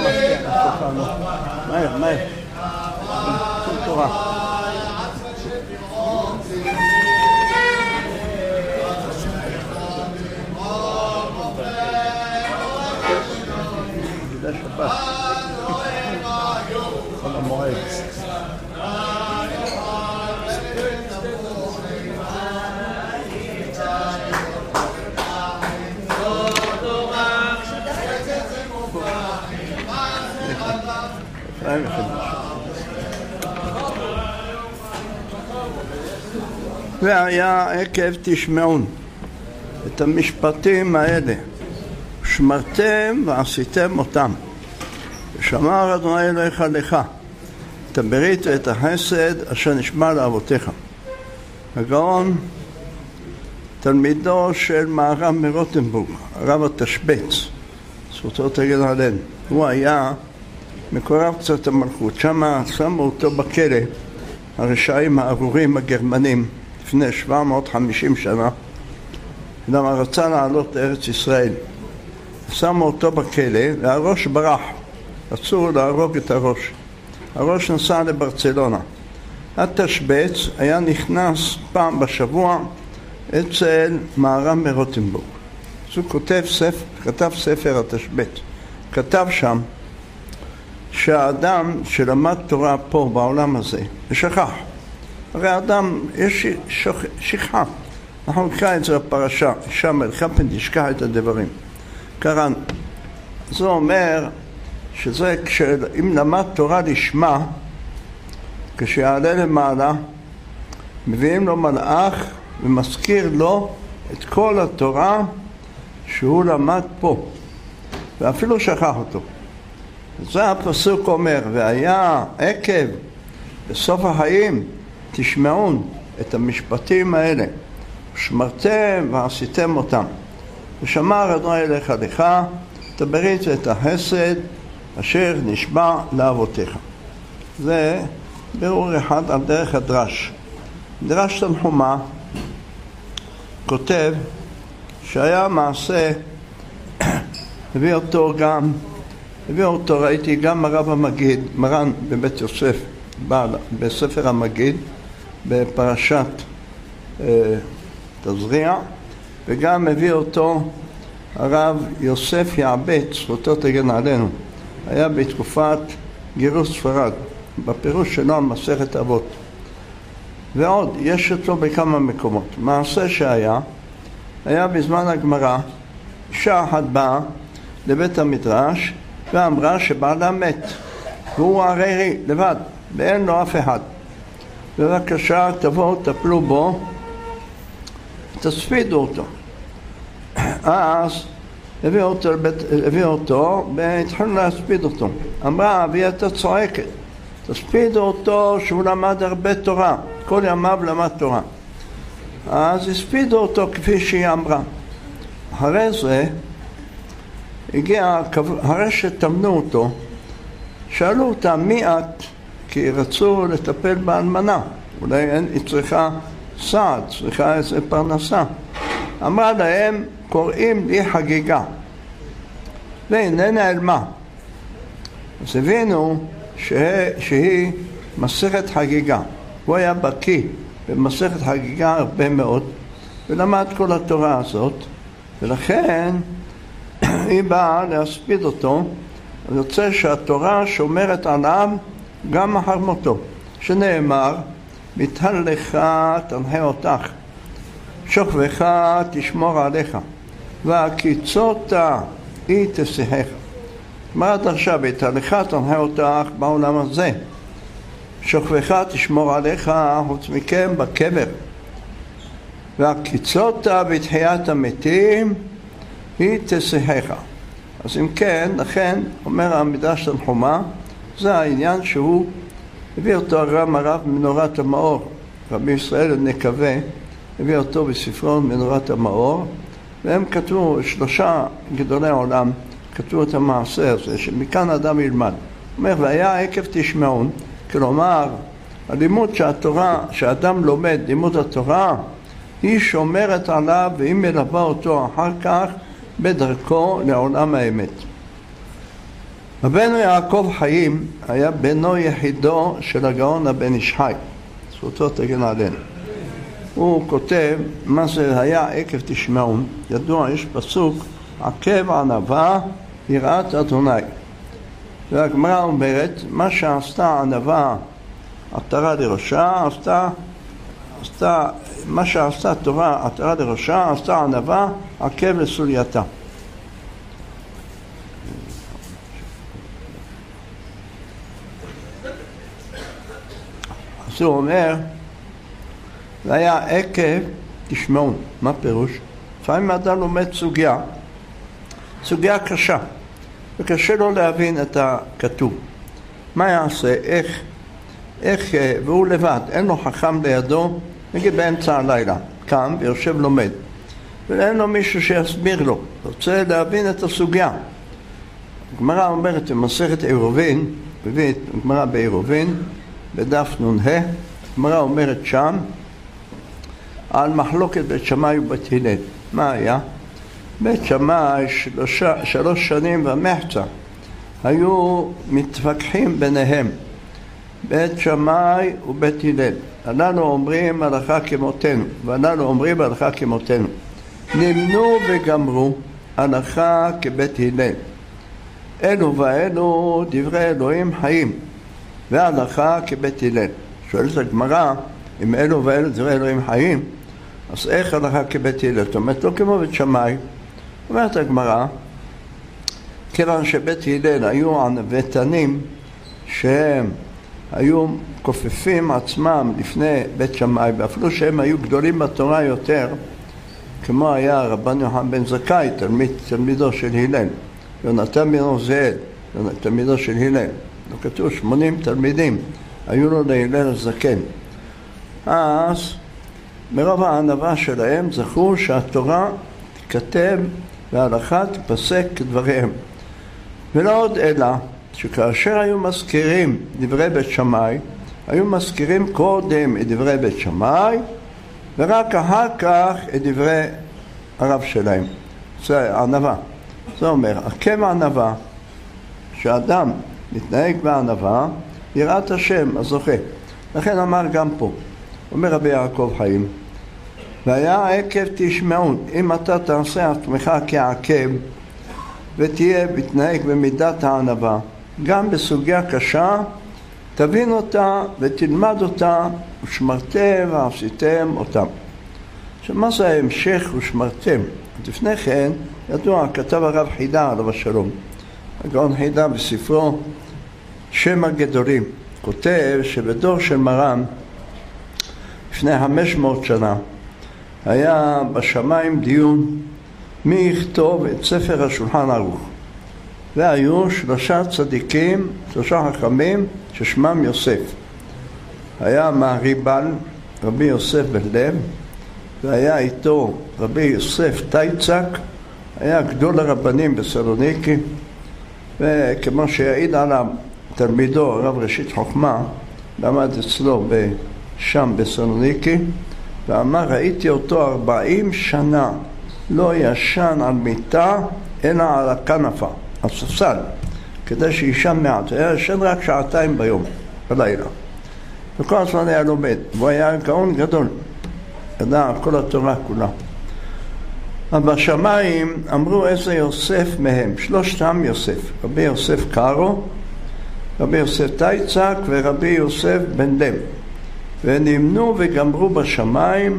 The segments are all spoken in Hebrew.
מהר, מהר. שום תורה. גידה שבת. חול המועד. והיה עקב תשמעון את המשפטים האלה, שמרתם ועשיתם אותם, ושמר אדוני אלוהיך לך את הברית ואת החסד אשר נשבע לאבותיך. הגאון, תלמידו של מהר"ם מרוטנבורג, הרב התשבץ, זכותו תגן עלינו, הוא היה מקורב קצת המלכות. שם שמו אותו בכלא הרשעים הארורים הגרמנים לפני 750 שנה, למה רצה לעלות לארץ ישראל. שמו אותו בכלא והראש ברח, רצו להרוג את הראש. הראש נסע לברצלונה. התשבץ היה נכנס פעם בשבוע אצל מהר"ם מרוטנבורג. אז הוא כתב ספר התשבץ. כתב שם שהאדם שלמד תורה פה בעולם הזה ושכח, הרי האדם יש שכחה, אנחנו נקרא את זה בפרשה, שם אלחפן תשכח את הדברים, קראנו. זה אומר שזה אם למד תורה לשמה, כשיעלה למעלה מביאים לו מלאך ומזכיר לו את כל התורה שהוא למד פה ואפילו שכח אותו. זה הפסוק אומר, והיה עקב בסוף החיים תשמעון את המשפטים האלה, שמרתם ועשיתם אותם, ושמר אדוני אלוהיך לך את הברית ואת החסד אשר נשבע לאבותיך. זה בירור אחד על דרך הדרש. דרש תנחומא כותב שהיה מעשה, הביא אותו ראיתי גם הרב המגיד, מרן בבית יוסף, בספר המגיד, בפרשת תזריע, וגם הביא אותו הרב יוסף יעבץ, זכותו תגן עלינו, היה בתקופת גירוש ספרד, בפירוש שלו על מסכת אבות. ועוד, יש אותו בכמה מקומות. מעשה היה בזמן הגמרא, אישה אחת באה לבית המדרש, ואמרה שבעלה מת, והוא ערירי לבד, ואין לו אף אחד. בבקשה תבואו, תפלו בו, תספידו אותו. אז הביאו אותו והתחילו להספיד אותו. אמרה, אבי אתה צועקת, תספידו אותו שהוא למד הרבה תורה, כל ימיו למד תורה. אז הספידו אותו כפי שהיא אמרה. אחרי זה הרי שתמנו אותו, שאלו אותה מי את? כי רצו לטפל באלמנה, אולי היא צריכה סעד, צריכה איזה פרנסה. אמרה להם, קוראים לי חגיגה, והנה נעלמה. אז הבינו שהיא מסכת חגיגה. הוא היה בקיא במסכת חגיגה הרבה מאוד, ולמד כל התורה הזאת, ולכן היא באה להספיד אותו. אני רוצה שהתורה שומרת עליו גם אחר מותו, שנאמר, מתהלך תנחה אותך, שוכבך תשמור עליך, והקיצות היא תשיחך. מה הדרשה? מתהלך תנחה אותך בעולם הזה, שוכבך תשמור עליך חוץ מכם בקבר, והקיצות בתחיית המתים היא תשיחך. אז אם כן, לכן אומר המדרש תנחומא, זה העניין שהוא הביא אותו הרב מנורת המאור, רבי ישראל נקווה, הביא אותו בספרו מנורת המאור, והם כתבו, 3 גדולי העולם כתבו את המעשה הזה, שמכאן אדם ילמד. אומר, והיה עקב תשמעון, כלומר, הלימוד שהתורה, שאדם לומד, לימוד התורה, היא שומרת עליו והיא מלווה אותו אחר כך בדרכו לעולם האמת. רבנו יעקב חיים היה בנו יחידו של הגאון הבן איש חי, זכותו תגן עלינו. הוא כותב מה זה היה עקב תשמעו. ידוע, יש פסוק עקב ענווה יראת אדוני, והגמרא אומרת מה שעשתה ענווה עטרה לראשה, מה שעשתה תורה עטרה לראשה, עשתה ענווה עקב לסולייתה. אז הוא אומר זה היה עקב תשמעו. מה פירוש? לפעמים אדם לומד סוגיה קשה וקשה לו להבין את הכתוב. מה יעשה? איך והוא לבד, אין לו חכם לידו, נגיד באמצע הלילה קם ויושב לומד ואין לו מישהו שיסביר לו, רוצה להבין את הסוגיה. הגמרא אומרת במסכת עירובין, הגמרא בעירובין בדף נ"ה, הגמרא אומרת שם על מחלוקת בית שמאי ובית הלל. מה היה? בית שמאי 3 שנים ומחצה היו מתווכחים ביניהם, בית שמאי ובית הלל. אנחנו אומרים הלכה כמותנו ואנחנו אומרים הלכה כמותנו. נמנו וגמרו הלכה כבית הלל. אלו ואלו דברי אלוהים חיים והלכה כבית הלל. שואלת הגמרא, אם אלו ואלו דברי אלוהים חיים, אז איך הלכה כבית הלל? זאת אומרת, לא כמו בית שמאי. אומרת הגמרא, כיוון שבית הלל היו ענוותנים שהם היו כופפים עצמם לפני בית שמאי, ואפילו שהם היו גדולים בתורה יותר, כמו היה רבן יוחנן בן זכאי, תלמידו של הלל, יונתן בן עוזיאל, תלמידו של הלל, לא כתוב 80 תלמידים, היו לו להלל הזקן. אז מרוב הענווה שלהם זכו שהתורה תכתב וההלכה תפסק כדבריהם. ולא עוד אלא שכאשר היו מזכירים דברי בית שמאי, היו מזכירים קודם את דברי בית שמאי ורק אחר כך את דברי הרב שלהם. זה ענווה. זה אומר, עקב ענווה, שאדם מתנהג בענווה, יראת השם הזוכה. לכן אמר גם פה, אומר רבי יעקב חיים, והיה עקב תשמעון, אם אתה תעשה עצמך כעקב ותהיה מתנהג במידת הענווה, גם בסוגיה קשה תבין אותה ותלמד אותה, ושמרתם ועשיתם אותם. עכשיו מה זה ההמשך ושמרתם? לפני כן ידוע, כתב הרב חידה עליו השלום, הגאון חידה בספרו שם הגדולים, כותב שבדור של מרן לפני 500 שנה היה בשמיים דיון מי יכתוב את ספר השולחן ערוך, והיו 3 צדיקים, 3 חכמים ששמם יוסף. היה מהריבל רבי יוסף בן לב, והיה איתו רבי יוסף טייצק, היה גדול הרבנים בסלוניקי, וכמו שיעיד עליו תלמידו רב ראשית חוכמה, למד אצלו שם בסלוניקי, ואמר ראיתי אותו 40 שנה לא ישן על מיטה אלא על הכנפה, על ספסל, כדי שישן מעט. היה ישן רק 2 ביום בלילה, וכל הזמן היה לומד, והוא היה גאון גדול, ידע כל התורה כולה. אבל בשמיים אמרו איזה יוסף מהם, 3 יוסף, רבי יוסף קארו, רבי יוסף טייצק ורבי יוסף בן לב, ונמנו וגמרו בשמיים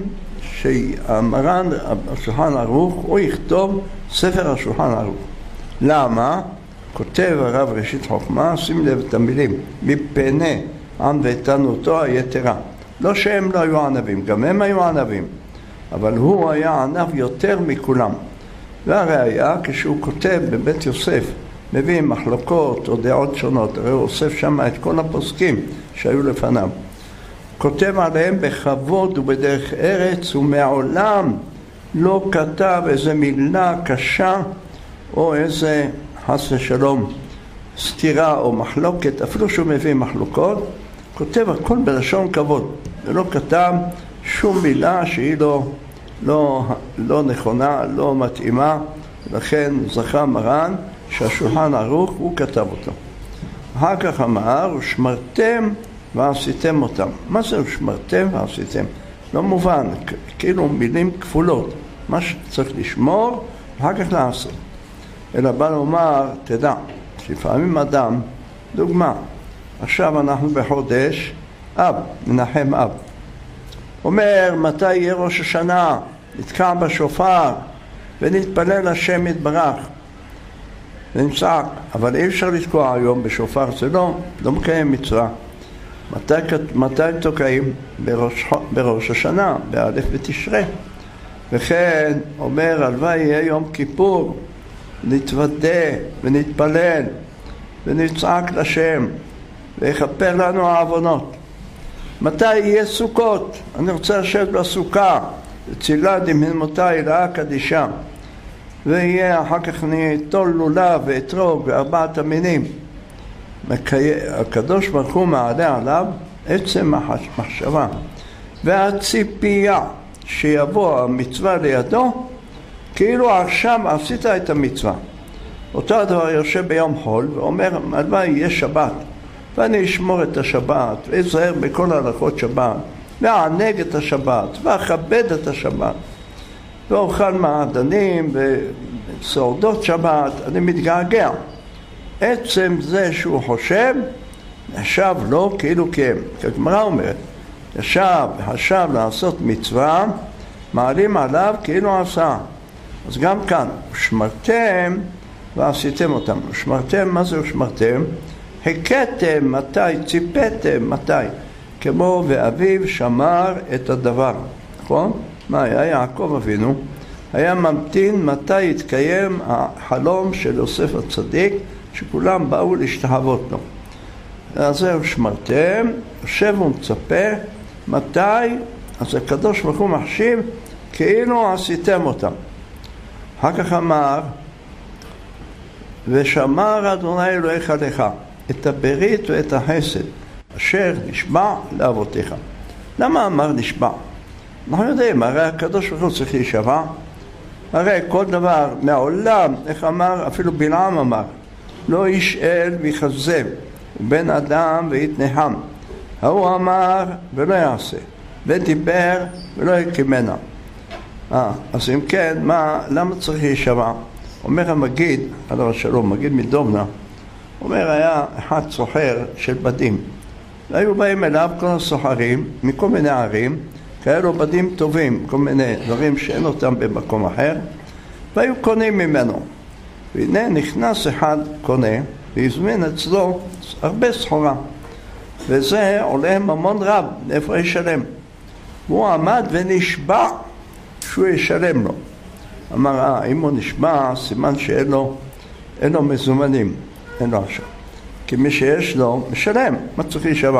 שהמרן השולחן ערוך הוא יכתוב ספר השולחן ערוך. למה? כותב הרב ראשית חוכמה, שים לב את המילים, מפני ענוותנותו היתרה. לא שהם לא היו ענבים, גם הם היו ענבים, אבל הוא היה ענב יותר מכולם. והראיה, כשהוא כותב בבית יוסף, מביא מחלוקות או דעות שונות, הרי הוא אוסף שם את כל הפוסקים שהיו לפניו, כותב עליהם בכבוד ובדרך ארץ, ומעולם לא כתב איזה מילה קשה או איזה חס ושלום סתירה או מחלוקת, אפילו שהוא מביא מחלוקות, כותב הכל בלשון כבוד, ולא כתב שום מילה שהיא לא נכונה, לא מתאימה. לכן זכה מרן שהשולחן ערוך הוא כתב אותו. אחר כך אמר, ושמרתם ועשיתם אותם. מה זה ושמרתם ועשיתם? לא מובן, כאילו מילים כפולות. מה שצריך לשמור, אחר כך לעשות. אלא בא לומר, תדע, שלפעמים אדם, דוגמה, עכשיו אנחנו בחודש אב, מנחם אב. אומר, מתי יהיה ראש השנה? נתקע בשופר ונתפלל השם יתברך ונצעק. אבל אי אפשר לתקוע היום בשופר, זה לא מקיים מצווה. מתי תוקעים? בראש השנה, באלף בתשרי. וכן אומר, הלוואי יהיה יום כיפור, נתוודה ונתפלל ונצעק לשם ויכפר לנו העוונות. מתי יהיה סוכות? אני רוצה לשבת בסוכה, צילה דמהמותי אלאה קדישה, ויהיה אחר כך ניטול לולב ואתרוג וארבעת המינים. הקדוש ברוך הוא מעלה עליו עצם המחשבה והציפייה שיבוא המצווה לידו, כאילו עכשיו עשית את המצווה. אותו הדבר יושב ביום חול ואומר, הלוואי יהיה שבת ואני אשמור את השבת ואזהר בכל הלכות שבת ואענג את השבת ואכבד את השבת ואוכל מעדנים וסעודות שבת. אני מתגעגע. עצם זה שהוא חושב נחשב לו כאילו קיים. כגמרא אומרת, חשב לעשות מצווה, מעלים עליו כאילו עשה. אז גם כאן, שמרתם ועשיתם אותם. שמרתם, מה זה שמרתם? הכיתם מתי, ציפתם מתי. כמו ואביו שמר את הדבר. נכון? מה היה? יעקב אבינו היה ממתין מתי יתקיים החלום של יוסף הצדיק, שכולם באו להשתחוות לו. אז זהו שמרתם, יושב ומצפה, מתי? אז הקדוש ברוך הוא מחשיב כאילו עשיתם אותם. אחר כך אמר, ושמר אדוני אלוהיך לך את הברית ואת החסד אשר נשבע לאבותיך. למה אמר נשבע? אנחנו יודעים, הרי הקדוש ברוך הוא צריך להישבע. הרי כל דבר מהעולם, איך אמר, אפילו בלעם אמר, לא ישאל ויכזב, בן אדם ויתנחם. הוא אמר ולא יעשה, ודיבר ולא יקימנה. אז אם כן, למה צריך להישבע? אומר המגיד, עליו השלום, מגיד מדובנה, אומר, היה אחד סוחר של בדים, והיו באים אליו כל הסוחרים מכל מיני ערים, כאלו בדים טובים, כל מיני דברים שאין אותם במקום אחר, והיו קונים ממנו. והנה נכנס אחד קונה והזמין אצלו הרבה סחורה, וזה עולה ממון רב, איפה ישלם? והוא עמד ונשבע שהוא ישלם לו. אמר, אם הוא נשבע, סימן שאין לו מזומנים, אין לו עכשיו. כי מי שיש לו, משלם, מה צריך להישבע?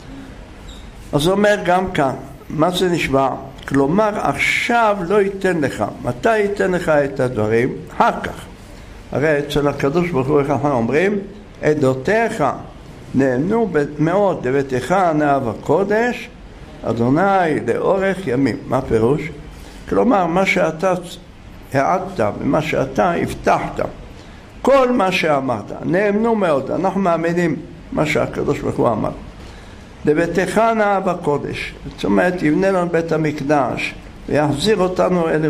אז הוא אומר גם כאן, מה זה נשבע? כלומר, עכשיו לא ייתן לך. מתי ייתן לך את הדברים? אחר כך. הרי אצל הקדוש ברוך הוא, איך אנחנו אומרים? עדותיך נהנו מאוד לביתך נאהב הקודש, אדוני לאורך ימים. מה פירוש? כלומר, מה שאתה העדת ומה שאתה הבטחת, כל מה שאמרת, נאמנו מאוד. אנחנו מאמינים מה שהקדוש ברוך הוא אמר. לביתך נאהב הקודש, זאת אומרת, יבנה לנו בית המקדש ויחזיר אותנו אל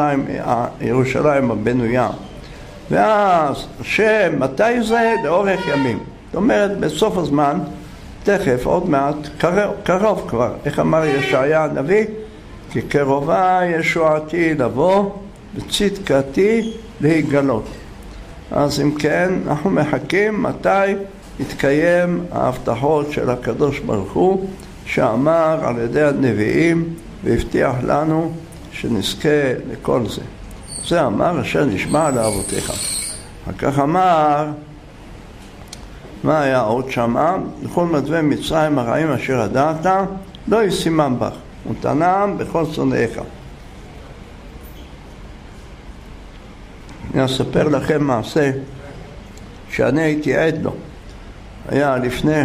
ירושלים הבנויה. ואז מתי זה? לאורך ימים. זאת אומרת, בסוף הזמן, תכף, עוד מעט, קרוב כבר. איך אמר ישעיה הנביא? כי קרובה ישועתי לבוא וצדקתי להיגלות. אז אם כן, אנחנו מחכים מתי יתקיים ההבטחות של הקדוש ברוך הוא, שאמר על ידי הנביאים והבטיח לנו שנזכה לכל זה. זה אמר אשר נשבע לאבותיך. אחר כך אמר, מה היה עוד שמה? לכל מדווי מצרים הרעים אשר ידעת, לא ישימם בך, ותנם בכל שונאיך. אני אספר לכם מעשה שאני הייתי עד לו. היה לפני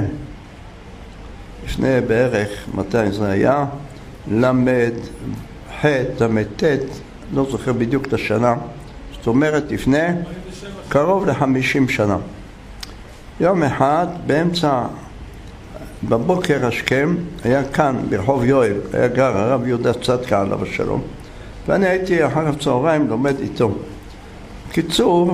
בערך, מתי זה היה? למד ח' למד ט', לא זוכר בדיוק את השנה, זאת אומרת לפני קרוב ל50 שנה. יום אחד באמצע, בבוקר השכם, היה כאן ברחוב יואל, היה גר הרב יהודה צדקה עליו השלום, ואני הייתי אחר הצהריים לומד איתו. קיצור,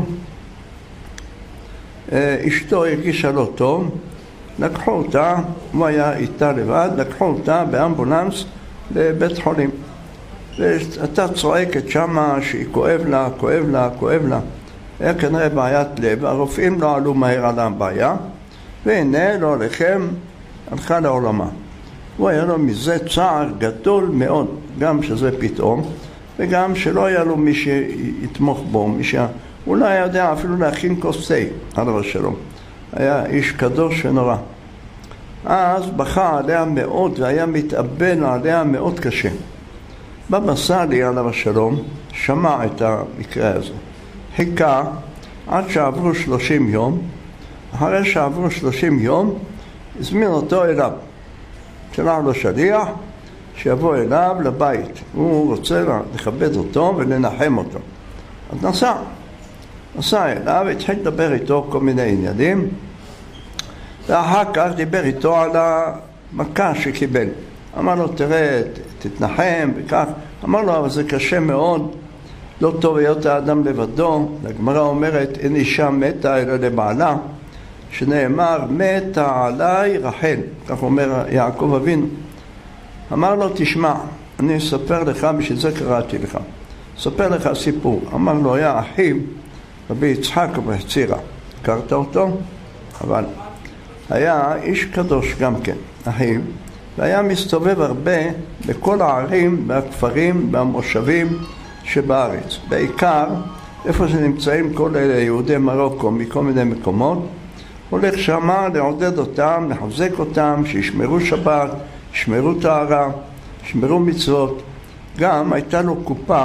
אשתו הרגישה לא טוב, לקחו אותה, הוא היה איתה לבד, לקחו אותה באמבולנס לבית חולים. והייתה צועקת שמה שהיא כואב לה, כואב לה, כואב לה. היה כנראה בעיית לב, הרופאים לא עלו מהר על הבעיה, והנה לא עליכם, הלכה לעולמה. הוא היה לו מזה צער גדול מאוד, גם שזה פתאום, וגם שלא היה לו מי שיתמוך בו, הוא לא היה יודע אפילו להכין כוס תה, עליו השלום. היה איש קדוש ונורא. אז בכה עליה מאוד והיה מתאבל עליה מאוד קשה. בבא סאלי עליו השלום שמע את המקרה הזה. חיכה עד שעברו 30 יום, אחרי שעברו 30 יום, הזמין אותו אליו. שלח לו שליח שיבוא אליו לבית. הוא רוצה לכבד אותו ולנחם אותו. אז נסע אליו, התחיל לדבר איתו כל מיני עניינים, ואחר כך דיבר איתו על המכה שקיבל. אמר לו, תראה, תתנחם וכך. אמר לו, אבל זה קשה מאוד, לא טוב להיות האדם לבדו. הגמרא אומרת, אין אישה מתה אלא לבעלה, שנאמר, מתה עליי רחל, כך אומר יעקב אבינו. אמר לו, תשמע, אני אספר לך, בשביל זה קראתי לך. אספר לך סיפור. אמר לו, היה אחיו, רבי יצחק בחצירה. הכרת אותו? אבל היה איש קדוש גם כן, אחיו, והיה מסתובב הרבה בכל הערים והכפרים והמושבים שבארץ. בעיקר, איפה שנמצאים כל אלה יהודי מרוקו מכל מיני מקומות, הולך שמה לעודד אותם, לחזק אותם, שישמרו שבת, ישמרו טהרה, ישמרו מצוות. גם הייתה לו קופה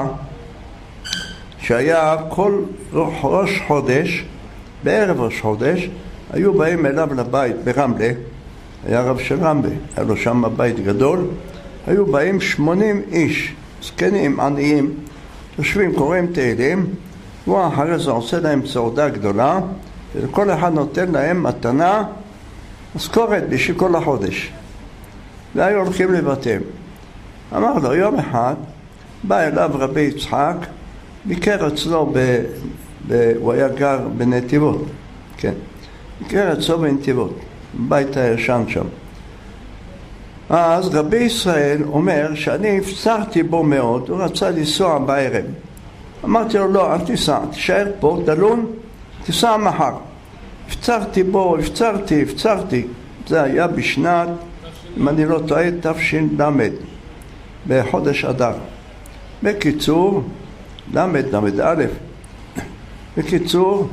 שהיה כל ראש חודש, בערב ראש חודש, היו באים אליו לבית ברמלה, היה רב של רמלה, היה לו שם בית גדול, היו באים 80 איש, זקנים, עניים, יושבים, קוראים תהילים, הוא אחרי זה עושה להם סעודה גדולה, ולכל אחד נותן להם מתנה, משכורת בשביל כל החודש. והיו הולכים לבתיהם. אמר לו, יום אחד בא אליו רבי יצחק, ביקר אצלו, הוא היה גר בנתיבות, כן, ביקר אצלו בנתיבות, בבית הישן שם. אז רבי ישראל אומר שאני הפצרתי בו מאוד, הוא רצה לנסוע בערב. אמרתי לו, לא, אל תיסע, תישאר פה, תלון, תיסע מחר. הפצרתי בו, הפצרתי. זה היה בשנת, אם אני לא טועה, תש"ל, בחודש אדר. בקיצור, ל"א. בקיצור,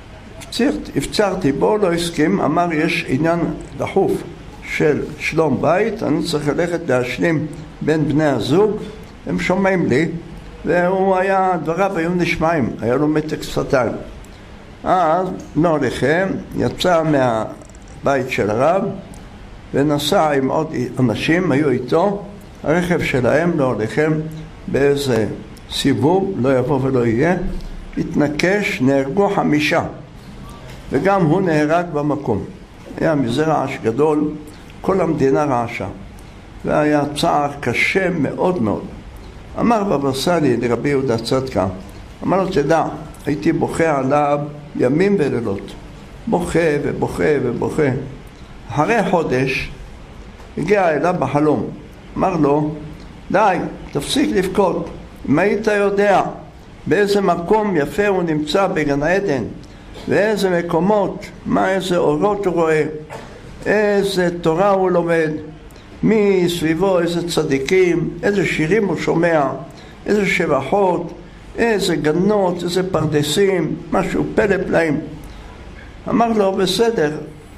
הפצרתי בו, לא הסכים, אמר יש עניין דחוף של שלום בית, אני צריך ללכת להשלים בין בני הזוג, הם שומעים לי, והוא היה, דבריו היו נשמעים, היה לו מתק שפתיים. אז לא לכם, יצא מהבית של הרב, ונסע עם עוד אנשים, היו איתו, הרכב שלהם לא לכם באיזה סיבוב, לא יבוא ולא יהיה, התנקש, נהרגו 5, וגם הוא נהרג במקום. היה מזה רעש גדול, כל המדינה רעשה, והיה צער קשה מאוד מאוד. אמר בבא סאלי לרבי יהודה צדקה, אמר לו, תדע, הייתי בוכה עליו ימים ולילות, בוכה ובוכה. אחרי חודש הגיע אליו בחלום, אמר לו, די, תפסיק לבכות, אם היית יודע באיזה מקום יפה הוא נמצא בגן עדן, ואיזה מקומות, איזה אורות הוא רואה, איזה תורה הוא לומד, מסביבו איזה צדיקים, איזה שירים הוא שומע, איזה שבחות, איזה גנות, איזה פרדסים, משהו פלא פלאים. אמר לו, בסדר,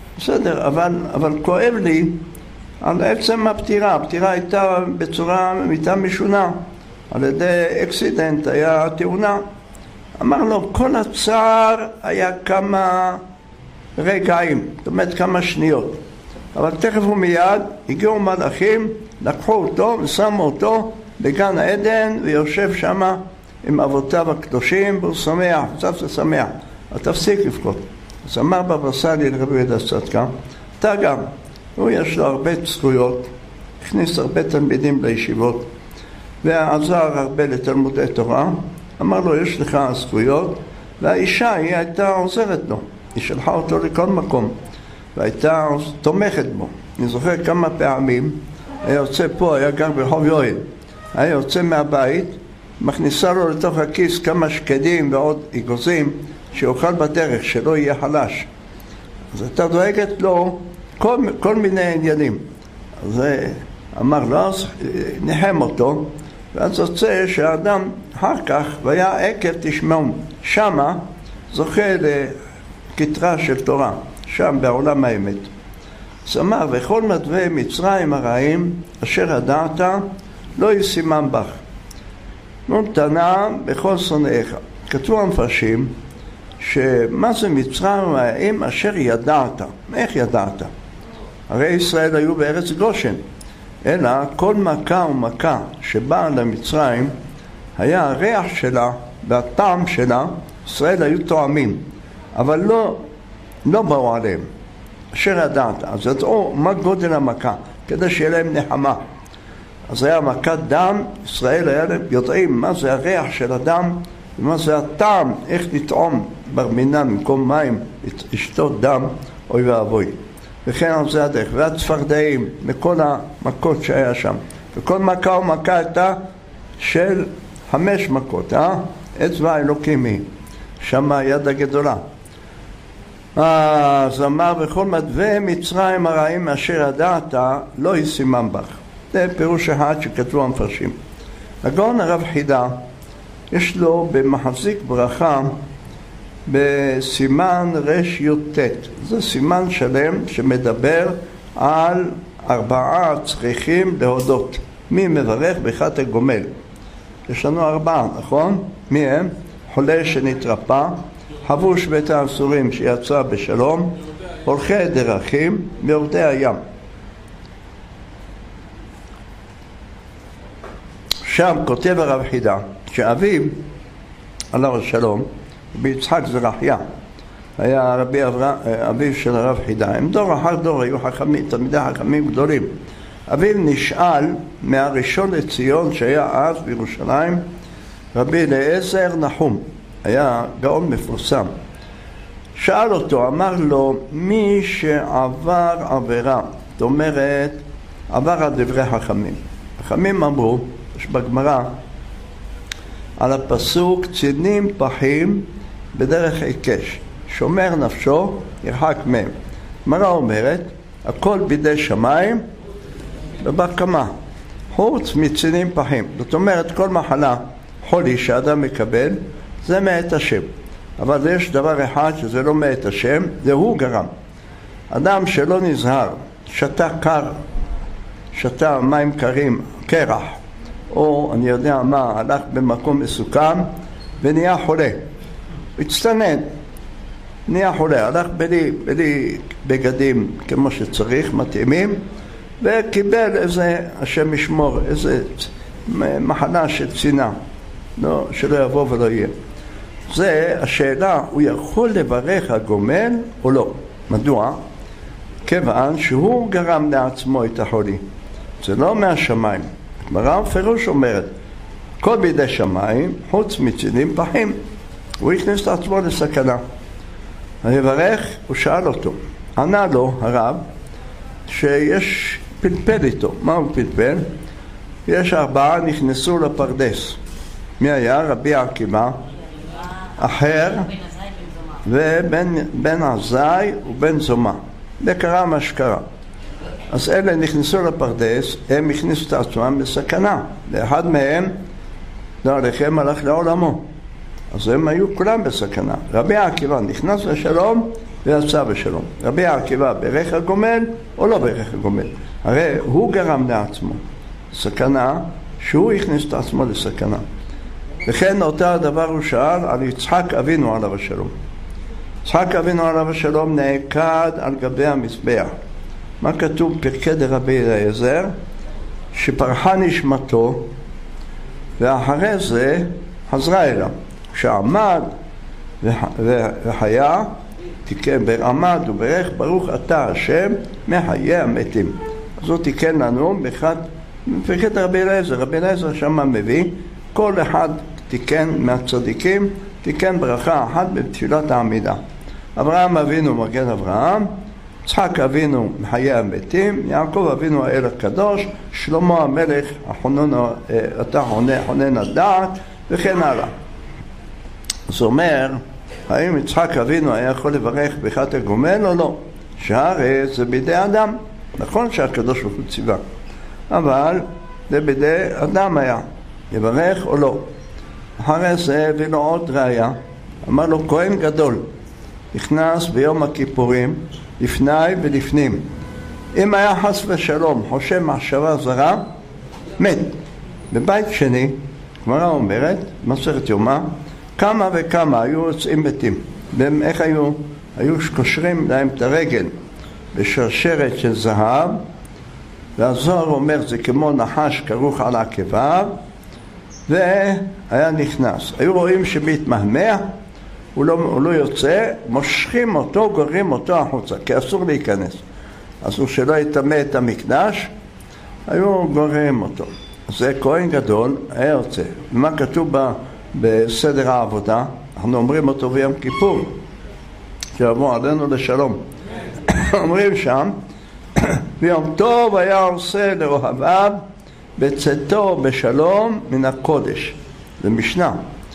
אבל כואב לי על עצם הפטירה. הפטירה הייתה בצורה מיתה משונה, על ידי אקסידנט, היה תאונה. אמר לו, כל הצער היה כמה רגעים, זאת אומרת כמה שניות. אבל תכף ומיד הגיעו מלאכים, לקחו אותו ושמו אותו בגן העדן, ויושב שם עם אבותיו הקדושים, והוא שמח, קצת שמח. אבל תפסיק לבכות. אז אמר בבא סאלי לרבי יהודה צדקה, אתה גם, הוא יש לו הרבה זכויות, הכניס הרבה תלמידים לישיבות, ועזר הרבה לתלמודי תורה, אמר לו, יש לך זכויות, והאישה היא הייתה עוזרת לו, היא שלחה אותו לכל מקום, והייתה תומכת בו. אני זוכר כמה פעמים, היה יוצא פה, היה גר ברחוב יואל, היה יוצא מהבית, מכניסה לו לתוך הכיס כמה שקדים ועוד אגוזים, שיוכל בדרך, שלא יהיה חלש. אז הייתה דואגת לו כל מיני עניינים. אז אמר לו, אז נחם אותו, ואז יוצא שהאדם אחר כך, והיה עקב תשמעון, שמה זוכה לכתרה של תורה, שם בעולם האמת. אז אמר, וכל מדווי מצרים הרעים אשר ידעת לא ישימם בך. נתנה בכל שונאיך. כתבו המפרשים שמה זה מצרים הרעים אשר ידעת. איך ידעת? הרי ישראל היו בארץ גושן, אלא כל מכה ומכה שבאה למצרים היה הריח שלה והטעם שלה, ישראל היו טועמים, אבל לא באו עליהם. אשר ידעת, אז ידעו מה גודל המכה, כדי שיהיה להם נחמה. אז היה מכת דם, ישראל היה להם יודעים מה זה הריח של הדם, ומה זה הטעם, איך לטעום ברמינה במקום מים, לשתות דם, אוי ואבוי. וכן על זה הדרך, והצפרדעים, מכל המכות שהיה שם. וכל מכה ומכה הייתה של 5 מכות, אצבע אלוקים היא, שם היד הגדולה. אז אמר, וכל מדווי מצרים הרעים אשר ידעת לא ישימם בך. זה פירוש אחד שכתבו המפרשים. הגאון הרב חידה, יש לו במחזיק ברכה בסימן ר"ט. זה סימן שלם שמדבר על 4 צריכים להודות. מי מברך ברכת הגומל? יש לנו 4, נכון? מי הם? חולה שנתרפא, חבוש בית האסורים שיצא בשלום, הולכי דרכים, ויורדי הים. שם כותב הרב חידה שאביו, עליו השלום, ביצחק זרחיה, היה אביו של הרב חידה. הם דור אחר דור היו חכמים, תלמידי חכמים גדולים. אביו נשאל מהראשון לציון שהיה אז בירושלים, רבי אליעזר נחום, היה גאון מפורסם. שאל אותו, אמר לו, מי שעבר עבירה, זאת אומרת, עבר על דברי חכמים. חכמים אמרו, יש בגמרא, על הפסוק, צינים פחים בדרך עיקש, שומר נפשו, ירחק מהם. גמרא אומרת, הכל בידי שמיים ובקמה, חוץ מצינים פחים. זאת אומרת, כל מחלה, חולי שאדם מקבל, זה מאת השם. אבל יש דבר אחד שזה לא מאת השם, זה הוא גרם. אדם שלא נזהר, שתה קר, שתה מים קרים, קרח, או אני יודע מה, הלך במקום מסוכן ונהיה חולה. הצטנן, נהיה חולה, הלך בלי בגדים כמו שצריך, מתאימים, וקיבל איזה, השם ישמור, איזה מחלה של צינה, לא, שלא יבוא ולא יהיה. זה השאלה, הוא יכול לברך הגומל או לא? מדוע? כיוון שהוא גרם לעצמו את החולי. זה לא מהשמיים. הגמרא בפירוש אומרת, כל בידי שמיים, חוץ מצינים פחים. הוא הכניס את עצמו לסכנה. היברך, הוא שאל אותו. ענה לו הרב שיש פלפל איתו. מה הוא פלפל? יש 4 נכנסו לפרדס. מי היה? רבי עקיבא, אחר, ובן עזאי ובן זומא. זה קרה מה שקרה. אז אלה נכנסו לפרדס, הם הכניסו את עצמם בסכנה. לאחד מהם, דרכם הלך לעולמו. אז הם היו כולם בסכנה. רבי עקיבא נכנס לשלום ויצא בשלום. רבי עקיבא ברך הגומל או לא ברך הגומל? הרי הוא גרם לעצמו סכנה, שהוא הכניס את עצמו לסכנה. וכן אותה הדבר הוא שאל על יצחק אבינו עליו השלום. יצחק אבינו עליו השלום נעקד על גבי המזבח. מה כתוב פרקי דרבי אליעזר? שפרחה נשמתו, ואחרי זה חזרה אליו. כשעמד והיה, תיקן, ברעמד וברך ברוך אתה השם מחיי המתים. אז הוא תיקן לנו בפרקת רבי אליעזר. רבי אליעזר שמה מביא, כל אחד תיקן מהצדיקים, תיקן ברכה אחת בתפילת העמידה. אברהם אבינו מגן אברהם, יצחק אבינו מחיי המתים, יעקב אבינו האל הקדוש, שלמה המלך אתה חונן הדעת, וכן הלאה. זאת אומרת, האם יצחק אבינו היה יכול לברך ברכת הגומל או לא? שהרי זה בידי אדם. נכון שהקדוש ברוך הוא ציווה, אבל זה בידי אדם היה, יברך או לא. אחרי זה הביא לו עוד ראיה, אמר לו כהן גדול, נכנס ביום הכיפורים, לפני ולפנים. אם היה חס ושלום חושב מחשבה זרה, מת. בבית שני, גמרא אומרת, מסכת יומא, כמה וכמה היו יוצאים מתים. והם איך היו? היו קושרים להם את הרגל בשרשרת של זהב, והזוהר אומר זה כמו נחש כרוך על עקביו, והיה נכנס. היו רואים שמתמהמה, הוא לא יוצא, מושכים אותו, גוררים אותו החוצה, כי אסור להיכנס. אסור שלא יטמא את המקדש, היו גוררים אותו. אז זה כהן גדול, היה יוצא. ומה כתוב בסדר העבודה? אנחנו אומרים אותו ביום כיפור, שיבוא עלינו לשלום. אומרים שם, ביום טוב היה עושה לאוהביו, בצאתו בשלום מן הקודש. זה משנה.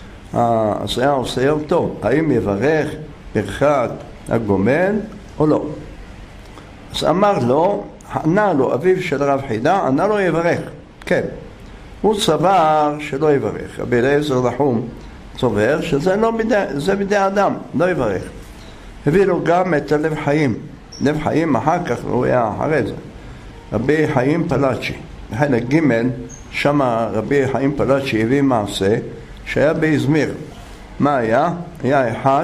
אז היה עושה יום טוב. האם יברך ברכת הגומל או לא? אז אמר לו, ענה לו אביו של רב חידה, ענה לו יברך. כן. הוא סבר שלא יברך. רבי אליעזר לחום סובר שזה לא בידי אדם, לא יברך. הביא לו גם את הלב חיים. לב חיים אחר כך הוא היה אחרי זה. רבי חיים פלאצ'י. בחלק ג' שם רבי חיים פלאצ'י הביא מעשה שהיה באזמיר. מה היה? היה אחד,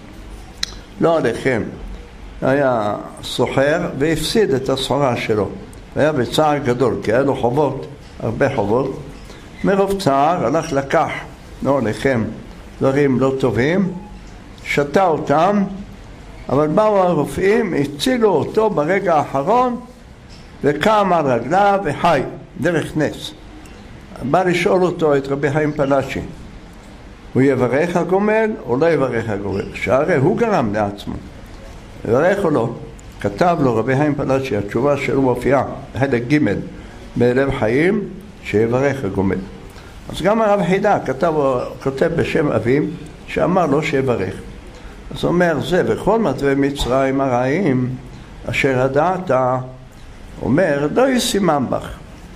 לא עליכם, היה סוחר והפסיד את הסחורה שלו. היה בצער גדול, כי היה לו חובות, הרבה חובות. מרוב צער הלך לקח, לא עליכם, דברים לא טובים, שתה אותם, אבל באו הרופאים, הצילו אותו ברגע האחרון, וקם על רגליו וחי, דרך נס. בא לשאול אותו את רבי חיים פלאצ'י, הוא יברך הגומל או לא יברך הגומל? שהרי הוא גרם לעצמו. יברך או לא? כתב לו רבי חיים פלאצ'י, התשובה שלו מופיעה, חלק ג' בלב חיים, שיברך הגומל. אז גם הרב חידה כותב בשם אביו, שאמר לו שיברך. אז אומר זה, וכל מטבי מצרים הרעים, אשר הדעת אומר, לא ישימם בך.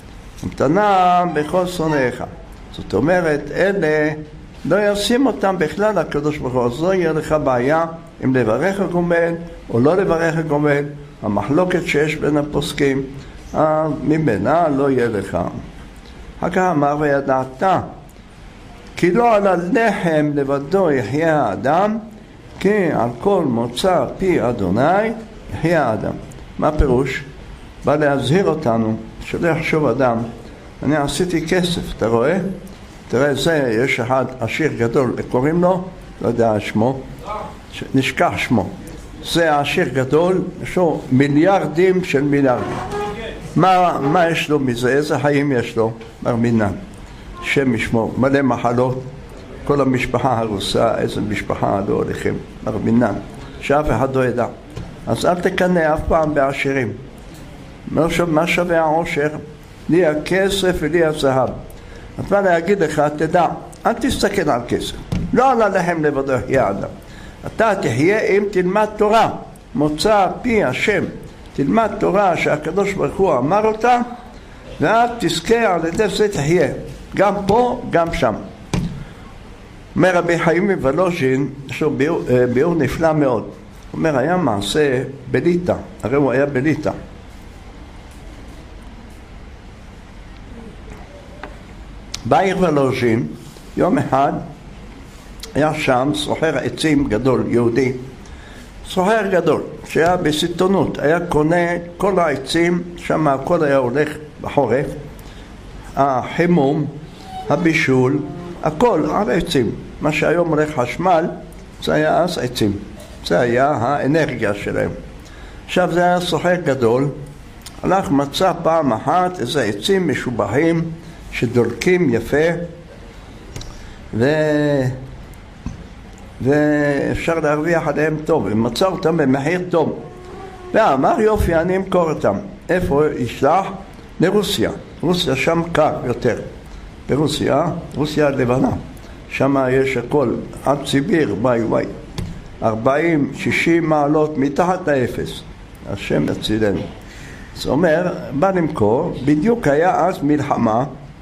המתנה בכל שונאיך. זאת אומרת, אלה לא ישים אותם בכלל הקדוש ברוך הוא. אז לא יהיה לך בעיה אם לברך הגומל או לא לברך הגומל. המחלוקת שיש בין הפוסקים, ממנה לא יהיה לך. אחר כך אמר וידעת, כי לא על הלחם לבדו יחיה האדם, כי על כל מוצא פי אדוני יחיה האדם. מה פירוש? בא להזהיר אותנו, שלא יחשוב אדם, אני עשיתי כסף, אתה רואה? תראה, זה, יש אחד עשיר גדול, קוראים לו, לא יודע שמו, נשכח שמו. זה עשיר גדול, יש לו מיליארדים של מיליארדים. מה יש לו מזה? איזה חיים יש לו? מר מינן, שם משמו, מלא מחלות, כל המשפחה הרוסה, איזה משפחה לא הולכים, מר מינן, שאף אחד לא ידע. אז אל תקנה אף פעם בעשירים. מה שווה העושר? לי הכסף ולי הזהב. אז מה להגיד לך, תדע, אל תסתכל על כסף. לא על הלחם לבדו יחיה אדם. אתה תחיה אם תלמד תורה, מוצא פי השם. תלמד תורה שהקדוש ברוך הוא אמר אותה, ואז תזכה על ידי זה תחיה. גם פה, גם שם. אומר רבי חיים מוולוז'ין, יש לו ביאור נפלא מאוד. הוא אומר, היה מעשה בליטא, הרי הוא היה בליטא. בעיר וולוז'ין, יום אחד, היה שם סוחר עצים גדול, יהודי. סוחר גדול, שהיה בסיטונות, היה קונה כל העצים, שם הכל היה הולך בחורף, החימום, הבישול, הכל על עצים. מה שהיום הולך חשמל, זה היה אז עצים. זה היה האנרגיה שלהם. עכשיו זה היה סוחר גדול, הלך מצא פעם אחת איזה עצים משובחים שדולקים יפה ואפשר להרוויח עליהם טוב, ומצא אותם במחיר טוב ואמר יופי, אני אמכור אותם. איפה ישלח? לרוסיה. רוסיה שם קר יותר, ברוסיה, רוסיה הלבנה, שם יש הכל עד סיביר, וואי 40-60 מעלות מתחת לאפס, השם יצילנו. זאת אומרת, בא למכור, בדיוק היה אז מלחמה,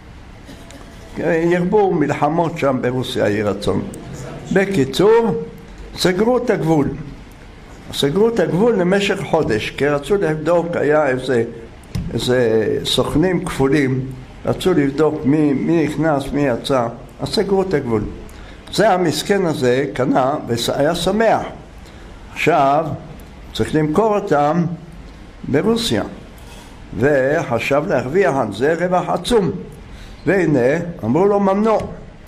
ירבו מלחמות שם ברוסיה, יהי רצון. בקיצור, סגרו את הגבול. סגרו את הגבול למשך חודש, כי רצו לבדוק, היה איזה סוכנים כפולים, רצו לבדוק מי נכנס, מי יצא, אז סגרו את הגבול. זה המסכן הזה קנה והיה שמח. עכשיו צריך למכור אותם ברוסיה, וחשב להרוויח על זה רווח עצום. והנה, אמרו לו ממנוע,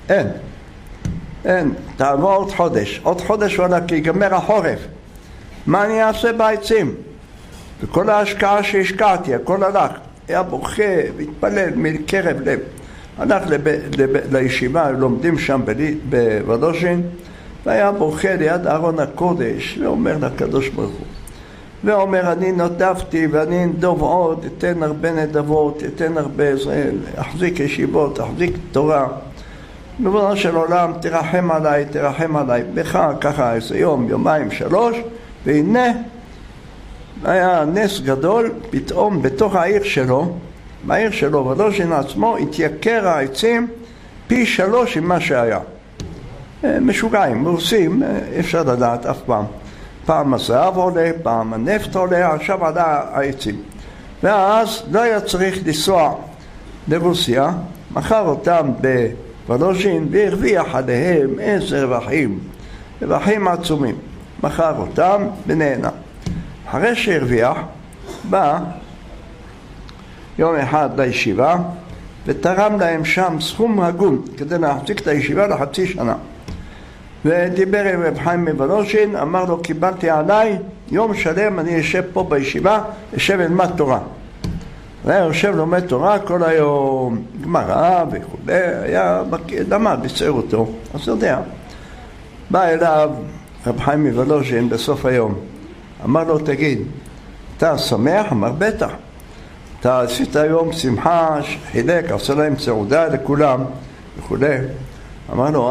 אין, תעבור עוד חודש ועלה כי ייגמר החורף. מה אני אעשה בעצים? וכל ההשקעה שהשקעתי, הכל הלך. היה בוכה והתפלל מקרב לב. הלך לישיבה, לומדים שם בוולוז'ין, והיה בוכה ליד ארון הקודש, ואומר לקדוש ברוך הוא. ואומר, אני נדבתי ואני אנדוב עוד, אתן הרבה נדבות, אתן הרבה, אחזיק ישיבות, אחזיק תורה. ריבונו של עולם, תרחם עליי, בך ככה איזה יום, יומיים, 3, והנה היה נס גדול, פתאום בתוך העיר שלו, וולוז'ין עצמו, התייקר העצים פי 3 ממה שהיה. משוגעים, מורסים, אפשר לדעת אף פעם. פעם הזהב עולה, פעם הנפט עולה, עכשיו עלה העצים. ואז לא היה צריך לנסוע לרוסיה, מכר אותם בוולוז'ין והרוויח עליהם איזה רווחים עצומים. מכר אותם ונהנה. אחרי שהרוויח, בא יום אחד לישיבה ותרם להם שם סכום הגון כדי להחזיק את הישיבה לחצי שנה. ודיבר עם רב חיים מוולוז'ין, אמר לו, קיבלתי עליי יום שלם, אני יושב פה בישיבה, יושב ללמד תורה. היה יושב לומד תורה כל היום, גמרא וכו', היה למד בצער אותו, אז יודע. בא אליו רב חיים מוולוז'ין בסוף היום, אמר לו, תגיד, אתה שמח? אמר, בטח. אתה עשית היום שמחה, חילק, עשה להם סעודה לכולם וכו'. אמר לו,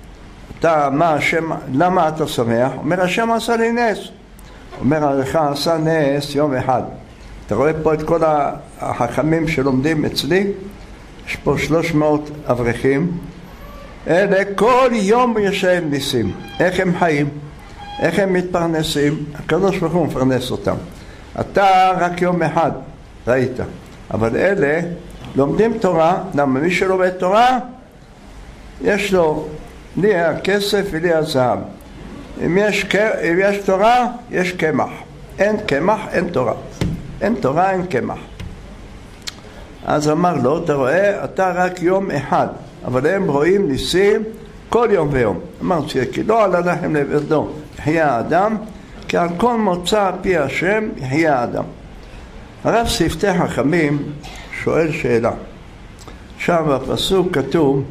למה אתה שמח? אומר, השם עשה לי נס. אומר, לך עשה נס יום אחד. אתה רואה פה את כל החכמים שלומדים אצלי? יש פה 300 אברכים. אלה כל יום יש להם ניסים. איך הם חיים? איך הם מתפרנסים? הקדוש ברוך הוא מפרנס אותם. אתה רק יום אחד ראית. אבל אלה לומדים תורה. למה? מי שלומד תורה, יש לו לי הכסף ולי הזהב. אם יש תורה, יש קמח. אין קמח, אין תורה. אין תורה, אין קמח. אז אמר לו, אתה רואה, אתה רק יום אחד, אבל הם רואים ניסים כל יום ויום. אמר, כי לא עלה לכם לבדו יחיה האדם, כי על כל מוצא פי השם יחיה האדם. הרב שפתי חכמים שואל שאלה. שם בפסוק כתוב,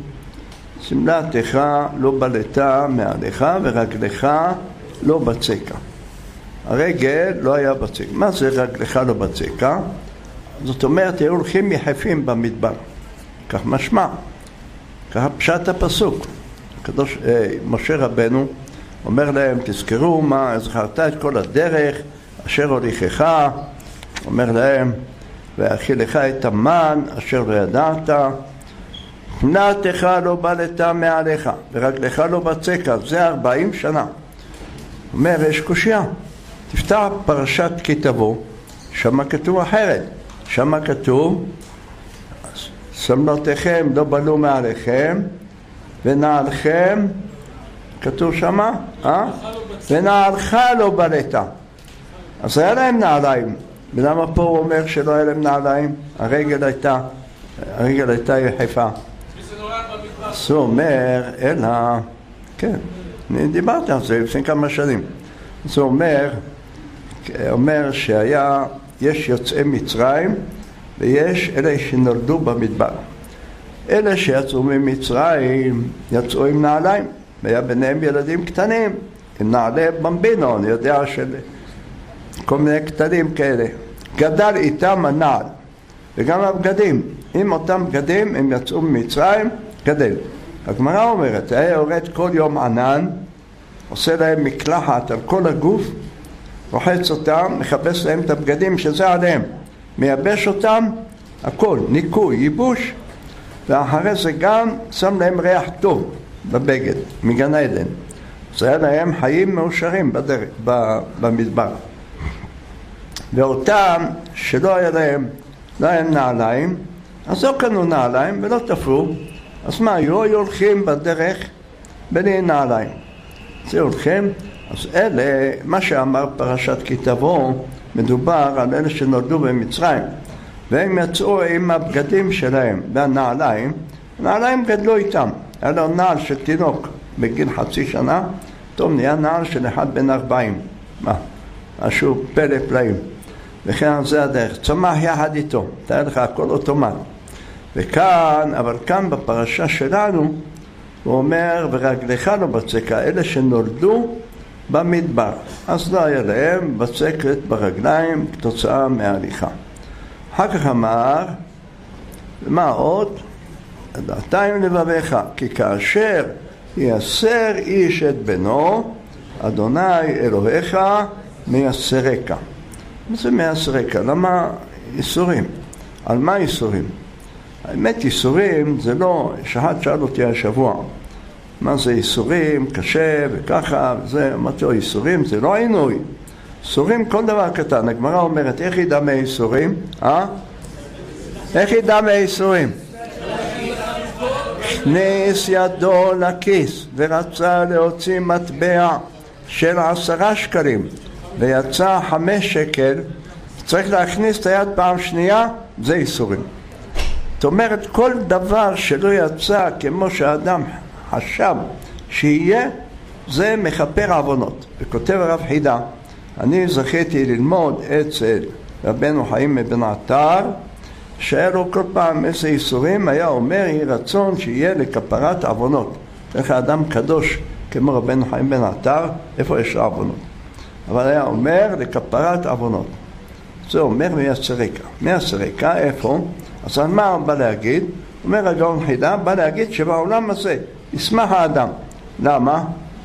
שמלתך לא בלטה מעליך ורגלך לא בצקה. הרגל לא היה בצקה. מה זה רגלך לא בצקה? זאת אומרת, היו הולכים יחפים במדבר. כך משמע. ככה פשט הפסוק. משה רבנו אומר להם, תזכרו מה, זכרת את כל הדרך אשר הוליכך. אומר להם, ואכילך את המן אשר לא ידעת. שמלתך לא בלטה מעליך ורגלך לא בצקה. זה 40 שנה. אומר, יש קושיה. תפתח פרשת כי תבוא, שמה כתוב אחרת. שמה כתוב, שמלותיכם לא בלו מעליכם, ונעלכם, כתוב שמה, ונעלך לא בלטה. אז היה להם נעליים. ולמה פה הוא אומר שלא היה להם נעליים? הרגל הייתה יחפה. אז הוא אומר, אלא, כן, אני דיברתי על זה לפני כמה שנים. זה אומר יש יוצאי מצרים ויש אלה שנולדו במדבר. אלה שיצאו ממצרים יצאו עם נעליים, והיה ביניהם ילדים קטנים, עם נעלי במבינו, אני יודע, של כל מיני קטנים כאלה. גדל איתם הנעל, וגם הבגדים. עם אותם בגדים הם יצאו ממצרים, גדל. הגמרא אומרת, היה יורד כל יום ענן, עושה להם מקלחת על כל הגוף, רוחץ אותם, מחפש להם את הבגדים שזה עליהם, מייבש אותם, הכל, ניקוי, ייבוש, ואחרי זה גם שם להם ריח טוב בבגד, מגן עדן. זה היה להם חיים מאושרים במדבר. ואותם שלא היה להם, לא היה נעליים, אז לא קנו נעליים ולא תפרו, אז מה, היו הולכים בדרך בלי נעליים. זה הולכים, אז אלה, מה שאמר פרשת כי תבוא, מדובר על אלה שנולדו במצרים, והם יצאו עם הבגדים שלהם והנעליים, הנעליים גדלו איתם, היה לו נעל של תינוק בגיל חצי שנה, טוב נהיה נעל של אחד בן 40, משהו פלא פלאים, וכן זה הדרך, צמח יחד איתו, תאר לך הכל אוטומט. וכאן, אבל כאן בפרשה שלנו, הוא אומר, ורגליך לא בצקה, אלה שנולדו במדבר. אז לא היה להם בצקת ברגליים כתוצאה מההליכה. אחר כך אמר, ומה עוד? דעתיים לבביך, כי כאשר יסר איש את בנו, אדוני אלוהיך מייסרקה. מה זה מייסרקה? למה איסורים? על מה איסורים? האמת איסורים זה לא, שאחד שאל אותי השבוע, מה זה איסורים, קשה וככה, וזה, אמרתי לו, איסורים זה לא עינוי. איסורים כל דבר קטן, הגמרא אומרת, איך ידע מאיסורים? איך ידע מאיסורים? הכניס ידו לכיס ורצה להוציא מטבע של 10 שקלים ויצא 5 שקל, צריך להכניס את היד פעם שנייה, זה איסורים. זאת אומרת, כל דבר שלא יצא כמו שהאדם חשב שיהיה, זה מכפר עוונות. וכותב הרב חידה, אני זכיתי ללמוד אצל רבנו חיים מבן עטר, שהיה לו כל פעם איזה איסורים, היה אומר, יהי רצון שיהיה לכפרת עוונות. איך האדם קדוש כמו רבנו חיים בן עטר, איפה יש עוונות? אבל היה אומר לכפרת עוונות. זה אומר מייסרקה. מייסרקה, איפה? אז מה הוא בא להגיד? אומר הגאון חידה, בא להגיד שבעולם הזה ישמח האדם. למה?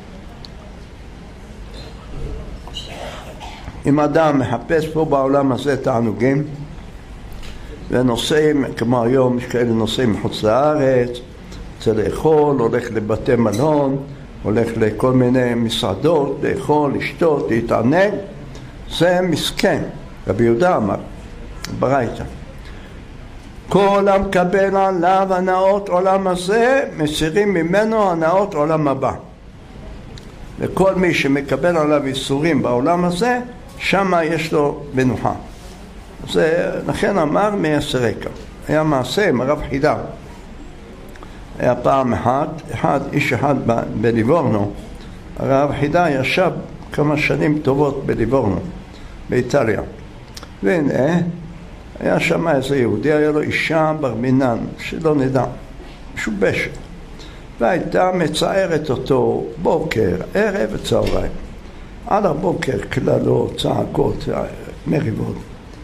אם אדם מחפש פה בעולם הזה תענוגים, ונוסעים, כמו היום, יש כאלה נוסעים מחוץ לארץ, רוצה לאכול, הולך לבתי מלון, הולך לכל מיני מסעדות, לאכול, לשתות, להתענג, זה מסכן. רבי יהודה אמר, ברייתא. כל המקבל עליו הנאות עולם הזה, מסירים ממנו הנאות עולם הבא. וכל מי שמקבל עליו איסורים בעולם הזה, שמה יש לו מנוחה. זה לכן אמר מייסרקה. היה מעשה עם הרב חידה. היה פעם איש אחד בליבורנו, הרב חידה ישב כמה שנים טובות בליבורנו, באיטליה. והנה, היה שם איזה יהודי, היה לו אישה בר מינן, שלא נדע, משובשת. והייתה מצערת אותו בוקר, ערב וצהריים. על הבוקר כללות, צעקות, מריבות.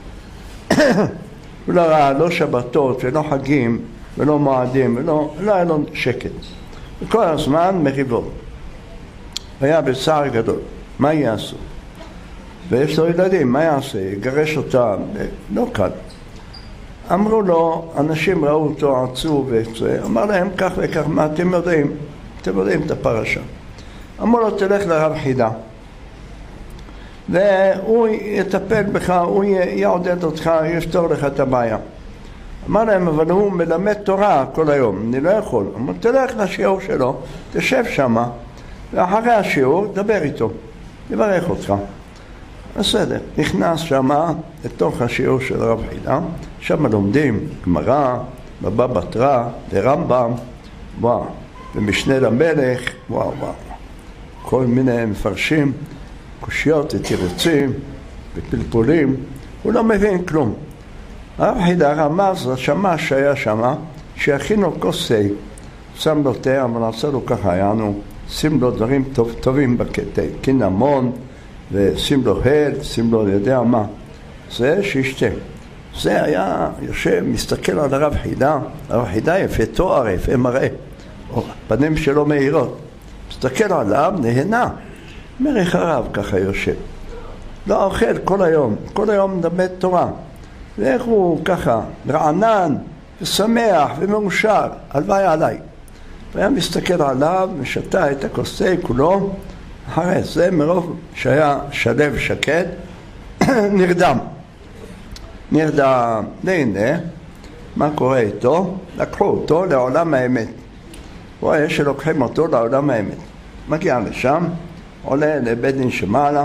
ולא ראה לא שבתות ולא חגים ולא מועדים, ולא היה לו שקט. וכל הזמן מריבות. היה בצער גדול. מה יעשו? ויש לו ילדים, מה יעשה? יגרש אותם, לא קל. אמרו לו, אנשים ראו אותו עצוב וזה, אמר להם כך וכך, מה אתם יודעים? אתם יודעים את הפרשה. אמרו לו, תלך לרב חידה. והוא יטפל בך, הוא יעודד אותך, יפתור לך את הבעיה. אמר להם, אבל הוא מלמד תורה כל היום, אני לא יכול. אמרו, תלך לשיעור שלו, תשב שמה, ואחרי השיעור, דבר איתו, יברך אותך. בסדר, נכנס שמה לתוך השיעור של הרב חידה, שם לומדים גמרא, בבא בתרא, לרמב"ם, וואו, ומשנה למלך, וואו, כל מיני מפרשים, קושיות ותירוצים ופלפולים, הוא לא מבין כלום. הרב חידה רמז לשמש שהיה שמה, שיכין לו כוס תה, שם לו תה, אבל עשה לו ככה, יענו, שים לו דברים טובים בתה, קינמון, ושים לו הד, שים לו יודע מה. זה שישתה. זה היה יושב, מסתכל על הרב חידה, הרב חידה יפה תואר, יפה מראה, פנים שלו מהירות. מסתכל עליו, נהנה. מריח הרב ככה יושב. לא אוכל כל היום מדבר תורה. ואיך הוא ככה, רענן ושמח ומאושר, הלוואי עליי. והיה מסתכל עליו, משתה את הכוסי כולו, אחרי זה מרוב שהיה שלב שקט, נרדם. והנה, מה קורה איתו? לקחו אותו לעולם האמת. רואה שלוקחים אותו לעולם האמת. מגיע לשם, עולה לבית דין שמעלה.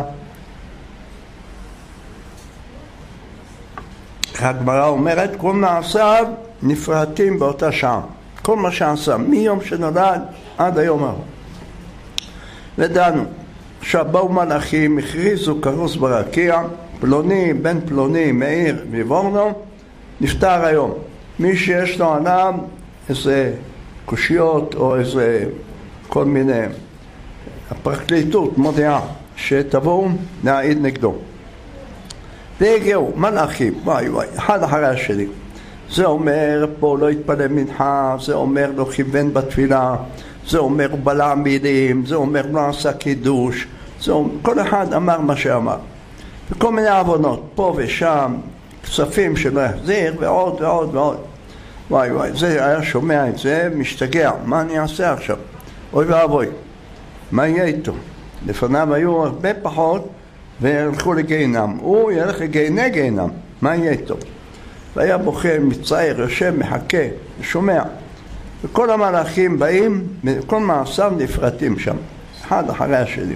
הגמרא אומרת, כל מעשיו נפרטים באותה שעה. כל מה שעשה, מיום שנולד עד היום ההוא. ודנו, עכשיו באו מלאכים, הכריזו כרוס ברקיע, פלוני, בן פלוני, מאיר ויבורנו, נפטר היום. מי שיש לו עליו איזה קושיות או איזה כל מיני, הפרקליטות מודיעה שתבואו להעיד נגדו. והגיעו מלאכים, וואי, אחד אחרי השני. זה אומר פה לא התפלל מנחה, זה אומר לא כיוון בתפילה, זה אומר בלע מילים, זה אומר לא עשה קידוש, כל אחד אמר מה שאמר. וכל מיני עוונות, פה ושם, כספים שלא יחזיר, ועוד ועוד ועוד. וואי, זה היה שומע את זה, משתגע, מה אני אעשה עכשיו? אוי ואבוי, מה יהיה איתו? לפניו היו הרבה פחות, וילכו לגיהינם. הוא ילך לגיהינם, מה יהיה איתו? והיה בוכה, מצער, יושב, מחכה, שומע. וכל המלאכים באים, וכל מעשיו נפרטים שם, אחד אחרי השני.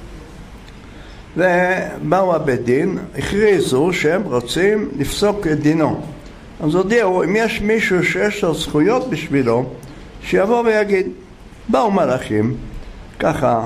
ובאו הבית דין, הכריזו שהם רוצים לפסוק את דינו. אז הודיעו, אם יש מישהו שיש לו זכויות בשבילו, שיבוא ויגיד. באו מלאכים, ככה,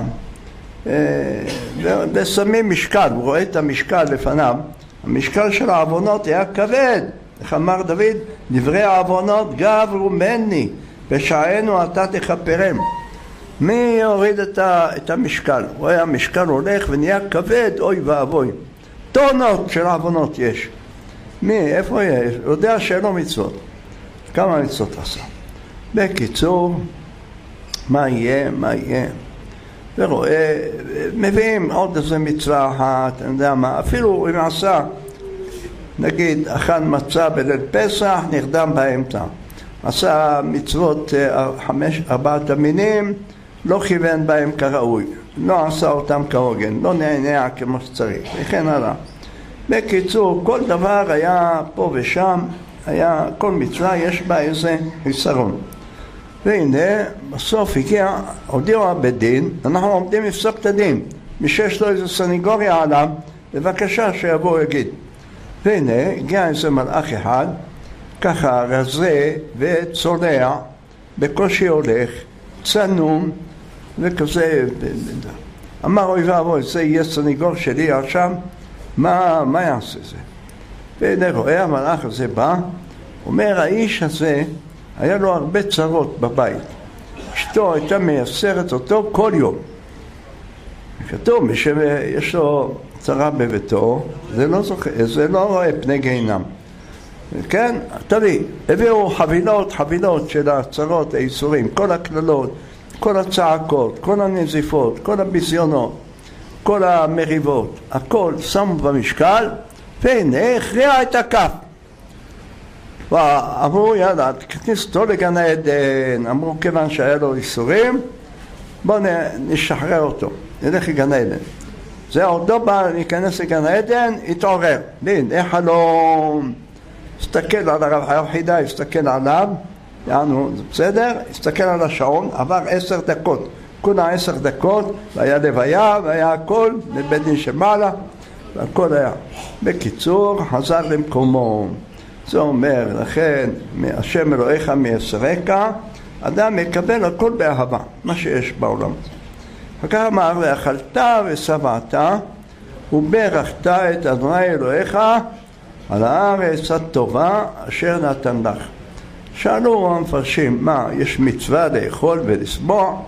ושמים משקל, הוא רואה את המשקל לפניו, המשקל של העוונות היה כבד. איך אמר דוד? דברי העוונות גברו מני, בשענו אתה תכפרם. מי יוריד את המשקל? הוא רואה המשקל הולך ונהיה כבד, אוי ואבוי. טונות של עוונות יש. איפה יש? הוא יודע שאין לו מצוות. כמה מצוות עשה? בקיצור, מה יהיה? ורואה, מביאים עוד איזה מצווה אחת, אני יודע מה, אפילו אם עשה, נגיד, אכל מצה בליל פסח, נרדם באמצע. עשה מצוות 4 המינים, לא כיוון בהם כראוי, לא עשה אותם כהוגן, לא נענע כמו שצריך, וכן הלאה. בקיצור, כל דבר היה פה ושם, כל מצווה יש בה איזה חיסרון. והנה, בסוף הודיעו הבית דין, אנחנו עומדים לפסוק את הדין. מי שיש לו איזה סניגוריה עליו, בבקשה שיבוא יגיד. והנה, הגיע איזה מלאך אחד, ככה רזה וצולע, בקושי הולך, צנום, וכזה, אמר אוי ואבוי, זה יהיה סניגור שלי עכשיו, מה יעשה זה? והנה רואה המלאך הזה בא, אומר האיש הזה, היה לו הרבה צרות בבית. אשתו הייתה מייסרת אותו כל יום. כתוב, מי שיש לו צרה בביתו, זה לא רואה פני גיהינם. כן? תביא, הביאו חבילות של הצרות, האיסורים, כל הכללות, כל הצעקות, כל הנזיפות, כל הביזיונות, כל המריבות, הכל שמו במשקל, והנה הכריע את הכף. ואמרו יאללה, תכניס אותו לגן העדן, אמרו כיוון שהיה לו איסורים, בואו נשחרר אותו, נלך לגן העדן. זה עוד לא בא להיכנס לגן העדן, התעורר, איך חלום, הסתכל על הרב חידה, הסתכל עליו, יענו, זה בסדר, הסתכל על השעון, עבר 10 דקות, כולה 10 דקות, והיה לוויה, והיה הכל, לבית דין שמעלה, והכל היה. בקיצור, חזר למקומו. זה אומר, לכן, השם אלוהיך מייסריך, אדם מקבל הכל באהבה, מה שיש בעולם. וכך אמר, ואכלת ושבעת, וברכת את אדוני אלוהיך על הארץ הטובה אשר נתן לך. שאלו המפרשים, מה, יש מצווה לאכול ולשבוע?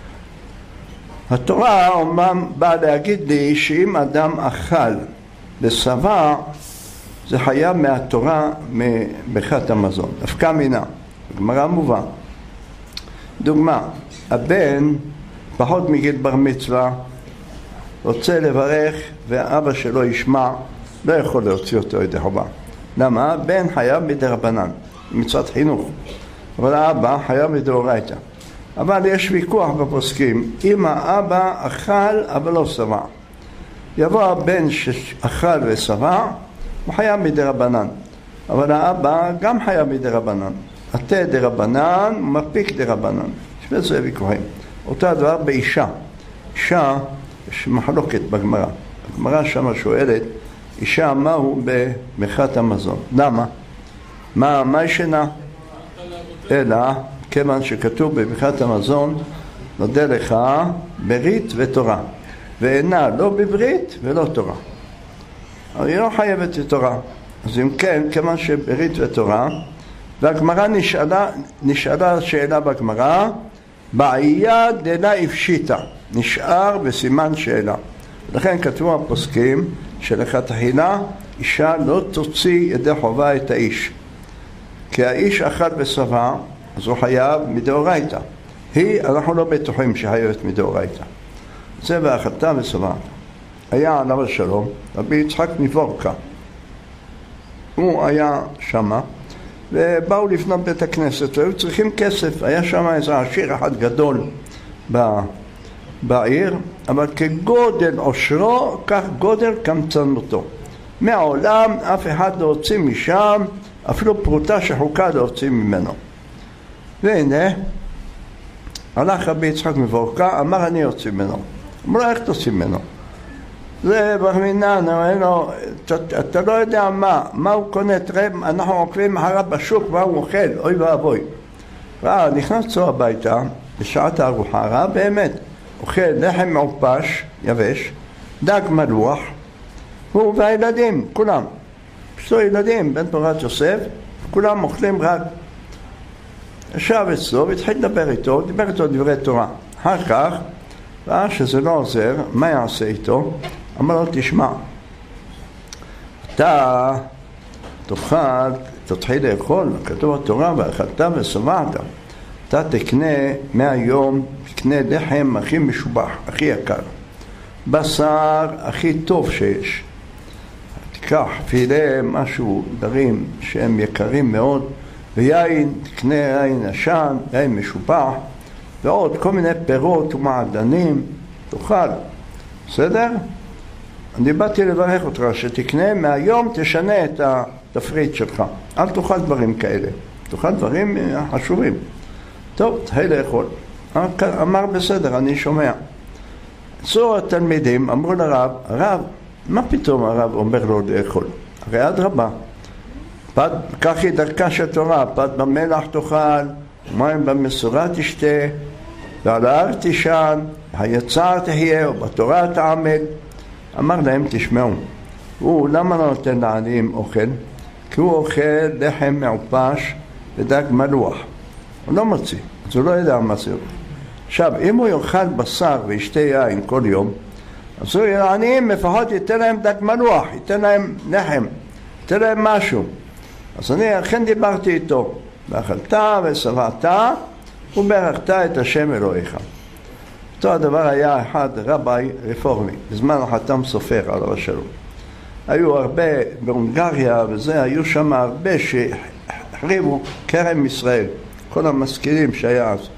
התורה אומנם באה להגיד לי שאם אדם אכל ושבע, זה חייב מהתורה מברכת המזון. דווקא מינה, הגמרא מובא. דוגמה, הבן פחות מגיל בר מצווה רוצה לברך והאבא שלו ישמע, לא יכול להוציא אותו ידי חובה. למה? הבן חייב מדרבנן, מצוות חינוך, אבל האבא חייב מדאורייתא. אבל יש ויכוח בפוסקים, אם האבא אכל אבל לא שבע, יבוא הבן שאכל ושבע, הוא חייב מדרבנן, אבל האבא גם חייב מדרבנן. עתה דרבנן ומפיק דרבנן. יש בזה ויכוחים. אותו הדבר באישה. אישה, יש מחלוקת בגמרא. הגמרא שמה שואלת, אישה מהו במחת המזון? למה? מה ישנה? אלא, כיוון שכתוב במחת המזון, נודה לך ברית ותורה. ואינה לא בברית ולא תורה. אבל היא לא חייבת לתורה. אז אם כן, כיוון שברית ותורה, והגמרא נשאלה שאלה בגמרא, בעיה דלה הפשיטה, נשאר בסימן שאלה. לכן כתבו הפוסקים שלכתחילה אישה לא תוציא ידי חובה את האיש. כי האיש אכל ושבע, אז הוא חייב מדאורייתא. אנחנו לא בטוחים שחייבת מדאורייתא. זה ואכלת ושבעת. היה עליו השלום, רבי יצחק מוורקה. הוא היה שמה, ובאו לפנות בית הכנסת, והיו צריכים כסף. היה שם איזה עשיר אחד גדול בעיר, אבל כגודל עושרו, כך גודל קמצנותו. מהעולם אף אחד לא הוציא משם, אפילו פרוטה שחוקה לא הוציא ממנו. והנה, הלך רבי יצחק מוורקה, אמר אני יוציא ממנו. אמרו לו, איך תוציא ממנו? זה ברמינן, אמרו, אתה לא יודע מה הוא קונה, תראה, אנחנו עוקבים אחריו בשוק, מה הוא אוכל, אוי ואבוי. נכנסו הביתה, בשעת הארוחה, ראה באמת, אוכל לחם מעופש, יבש, דג מלוח, הוא והילדים, כולם. פשוט ילדים, בן תורת יוסף, כולם אוכלים רק. ישב אצלו והתחיל לדבר איתו, דיבר איתו דברי תורה. אחר כך, ראה שזה לא עוזר, מה יעשה איתו? אמר לו, תשמע, אתה תתחיל לאכול, כתוב בתורה, ואכלת ושבעת. אתה תקנה מהיום, תקנה לחם הכי משובח, הכי יקר. בשר הכי טוב שיש. תיקח פילה, משהו, דברים שהם יקרים מאוד, ויין, תקנה יין ישן, יין משובח, ועוד כל מיני פירות ומעדנים, תאכל. בסדר? אני באתי לברך אותך, שתקנה מהיום תשנה את התפריט שלך. אל תאכל דברים כאלה. תאכל דברים חשובים. טוב, תתחיל לאכול. אמר בסדר, אני שומע. צאו התלמידים, אמרו לרב, הרב, מה פתאום הרב אומר לו לאכול? הרי אדרבה. כך היא דרכה של תורה, פת במלח תאכל, מים במשורה תשתה, ועל ההר תישן, היצר תהיה, ובתורה תעמד. אמר להם, תשמעו, הוא למה לא נותן לעניים אוכל? כי הוא אוכל לחם מעופש ודג מלוח. הוא לא מוציא, אז הוא לא יודע מה זה. עכשיו, אם הוא יאכל בשר וישתה יין כל יום, אז הוא לעניים לפחות ייתן להם דג מלוח, ייתן להם לחם, ייתן להם משהו. אז אני אכן דיברתי איתו, ואכלת ושבעת וברכת את השם אלוהיך. אותו הדבר היה אחד רבי רפורמי, בזמן החתם סופר עליו השלום. היו הרבה בהונגריה וזה, היו שם הרבה שהחריבו כרם ישראל, כל המשכילים שהיה אז.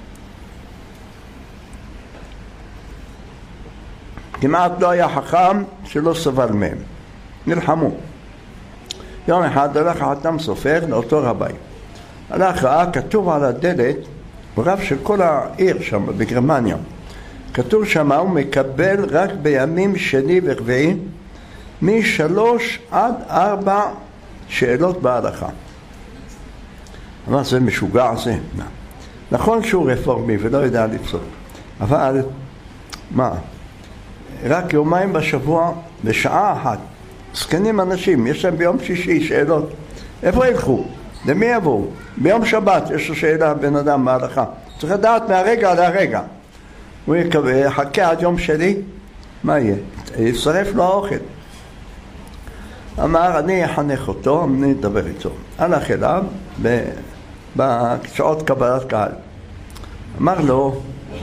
כמעט לא היה חכם שלא סבל מהם, נלחמו. יום אחד הלך החתם סופר לאותו רבי. הלך ראה, כתוב על הדלת, רב של כל העיר שם בגרמניה, כתוב שם הוא מקבל רק בימים שני ורביעי מ3 עד 4 שאלות בהלכה. אמר, זה משוגע זה. נכון שהוא רפורמי ולא יודע לפסוק, אבל מה? רק יומיים בשבוע, בשעה אחת. זקנים אנשים, יש להם ביום שישי שאלות. איפה ילכו? למי יבואו? ביום שבת יש לו שאלה בן אדם בהלכה. צריך לדעת מהרגע להרגע. הוא יחכה עד יום שלי, מה יהיה? ישרף לו האוכל. אמר, אני אחנך אותו, אני אדבר איתו. הלך אליו בשעות קבלת קהל. אמר לו,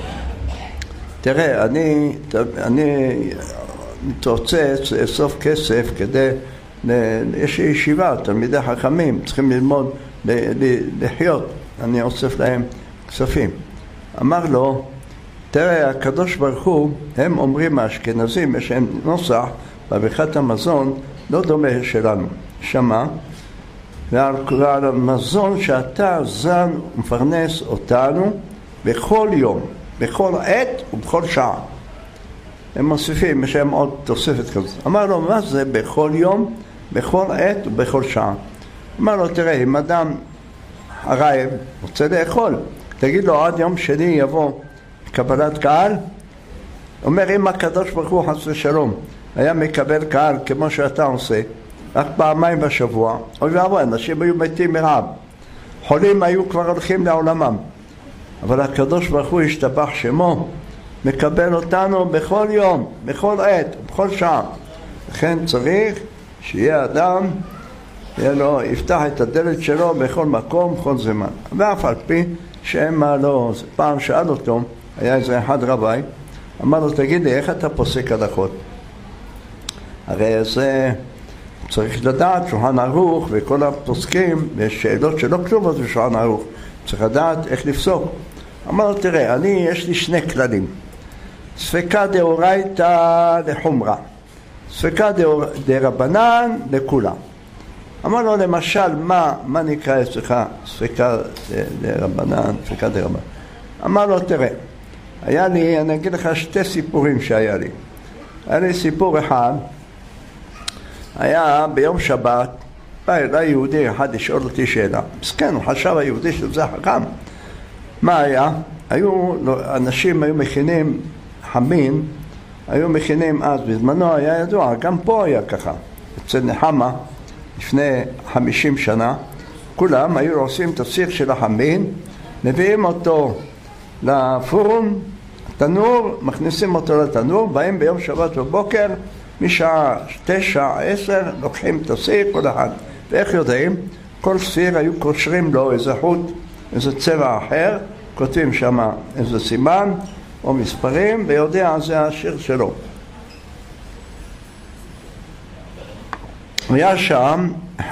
תראה, אני מתרוצץ לאסוף כסף כדי, יש ישיבה, תלמידי חכמים, צריכים ללמוד, לחיות, אני אוסף להם כספים. אמר לו, תראה, הקדוש ברוך הוא, הם אומרים האשכנזים, יש להם נוסח, בברכת המזון, לא דומה שלנו. שמה? ועל המזון שאתה זן ומפרנס אותנו בכל יום, בכל עת ובכל שעה. הם מוסיפים, יש להם עוד תוספת כזאת. אמר לו, מה זה בכל יום, בכל עת ובכל שעה? אמר לו, תראה, אם אדם הרעב רוצה לאכול, תגיד לו, עד יום שני יבוא קבלת קהל. אומר, אם הקדוש ברוך הוא חס ושלום היה מקבל קהל כמו שאתה עושה, רק פעמיים בשבוע, אוי ואבוי, אנשים היו מתים מרעב, חולים היו כבר הולכים לעולמם, אבל הקדוש ברוך הוא השתבח שמו, מקבל אותנו בכל יום, בכל עת, בכל שעה. לכן צריך שיהיה אדם, יפתח את הדלת שלו בכל מקום, בכל זמן. ואף על פי שמה לא, פעם שאל אותו, היה איזה אחד רבי, אמר לו, תגיד לי, איך אתה פוסק הלכות? הרי זה צריך לדעת, שולחן ערוך וכל הפוסקים, ויש שאלות שלא כתובות בשולחן ערוך, צריך לדעת איך לפסוק. אמר לו, תראה, יש לי שני כללים, ספקה דאורייתא לחומרה, ספקה דרבנן לכולם. אמר לו, למשל, מה נקרא אצלך ספקה דרבנן, ספקה דרבנן? אמר לו, תראה, היה לי, אני אגיד לך שתי סיפורים שהיה לי. היה לי סיפור אחד, היה ביום שבת, בא אליי יהודי אחד לשאול אותי שאלה. מסכן, הוא חשב היהודי שזה חכם. מה היה? אנשים היו מכינים חמין, היו מכינים אז, בזמנו היה ידוע, גם פה היה ככה. אצל נחמה, לפני 50 שנה, כולם היו עושים את הסיר של החמין, מביאים אותו לפורום, תנור, מכניסים אותו לתנור, באים ביום שבת בבוקר, משעה 9, 10, לוקחים את הסיר כל אחד. ואיך יודעים? כל סיר היו קושרים לו איזה חוט, איזה צבע אחר, כותבים שם איזה סימן או מספרים, ויודע זה השיר שלו. היה שם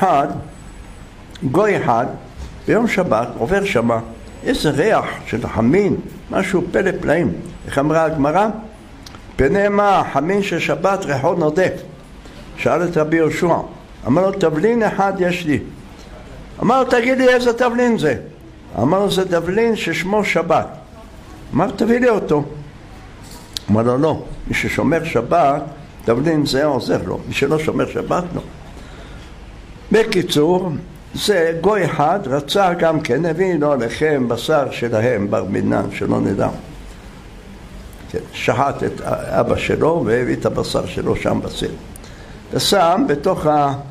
גוי אחד, ביום שבת עובר שמה, איזה ריח של חמין, משהו פלא פלאים. איך אמרה הגמרא? פני מה, חמין של שבת ריחו נודף. שאל את רבי יהושע, אמר לו, תבלין אחד יש לי. אמר לו, תגיד לי איזה תבלין זה? אמר לו, זה תבלין ששמו שבת. אמר, תביא לי אותו. אמר לו, לא, מי ששומר שבת, תבלין זה עוזר לו, מי שלא שומר שבת, לא. בקיצור, זה גוי אחד רצה גם כן, הביא לו לכם בשר שלהם, בר מינן, שלא נדע. שחט את אבא שלו והביא את הבשר שלו שם בסיר. ושם בתוך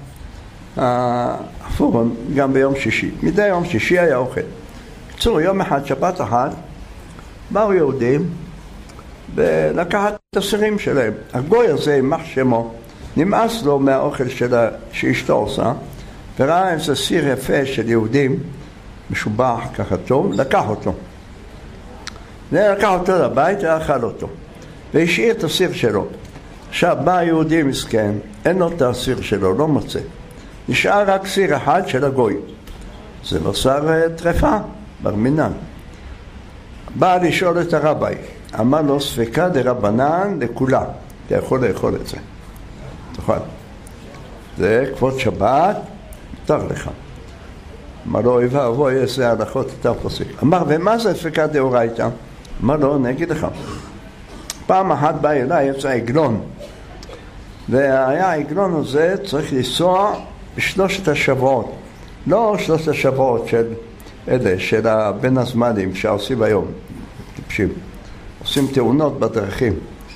הפורום גם ביום שישי. מדי יום שישי היה אוכל. בקיצור, יום אחד, שבת אחת, באו יהודים ולקחת את הסירים שלהם. הגוי הזה, יימח שמו, נמאס לו מהאוכל שאשתו עושה, וראה איזה סיר יפה של יהודים, משובח ככה טוב, לקח אותו. לקח אותו לבית ואכל אותו. והשאיר את הסיר שלו. עכשיו בא יהודי מסכן, אין לו את הסיר שלו, לא מוצא. נשאר רק סיר אחד של הגוי. זה בשר טרפה, בר מינן. בא לשאול את הרבי, אמר לו, ספקה דרבנן לכולם. אתה יכול לאכול את זה. תוכל. זה כבוד שבת, מותר לך. אמר לו, אוי ואבוי, איזה הלכות אתה פוסק. אמר, ומה זה ספקה דאורייתא? אמר לו, אני אגיד לך. פעם אחת בא אליי, יצא עגלון. והיה העגלון הזה צריך לנסוע בשלושת השבועות. לא שלושת השבועות של אלה, של בין הזמנים שעושים היום. טיפשים. עושים תאונות בדרכים.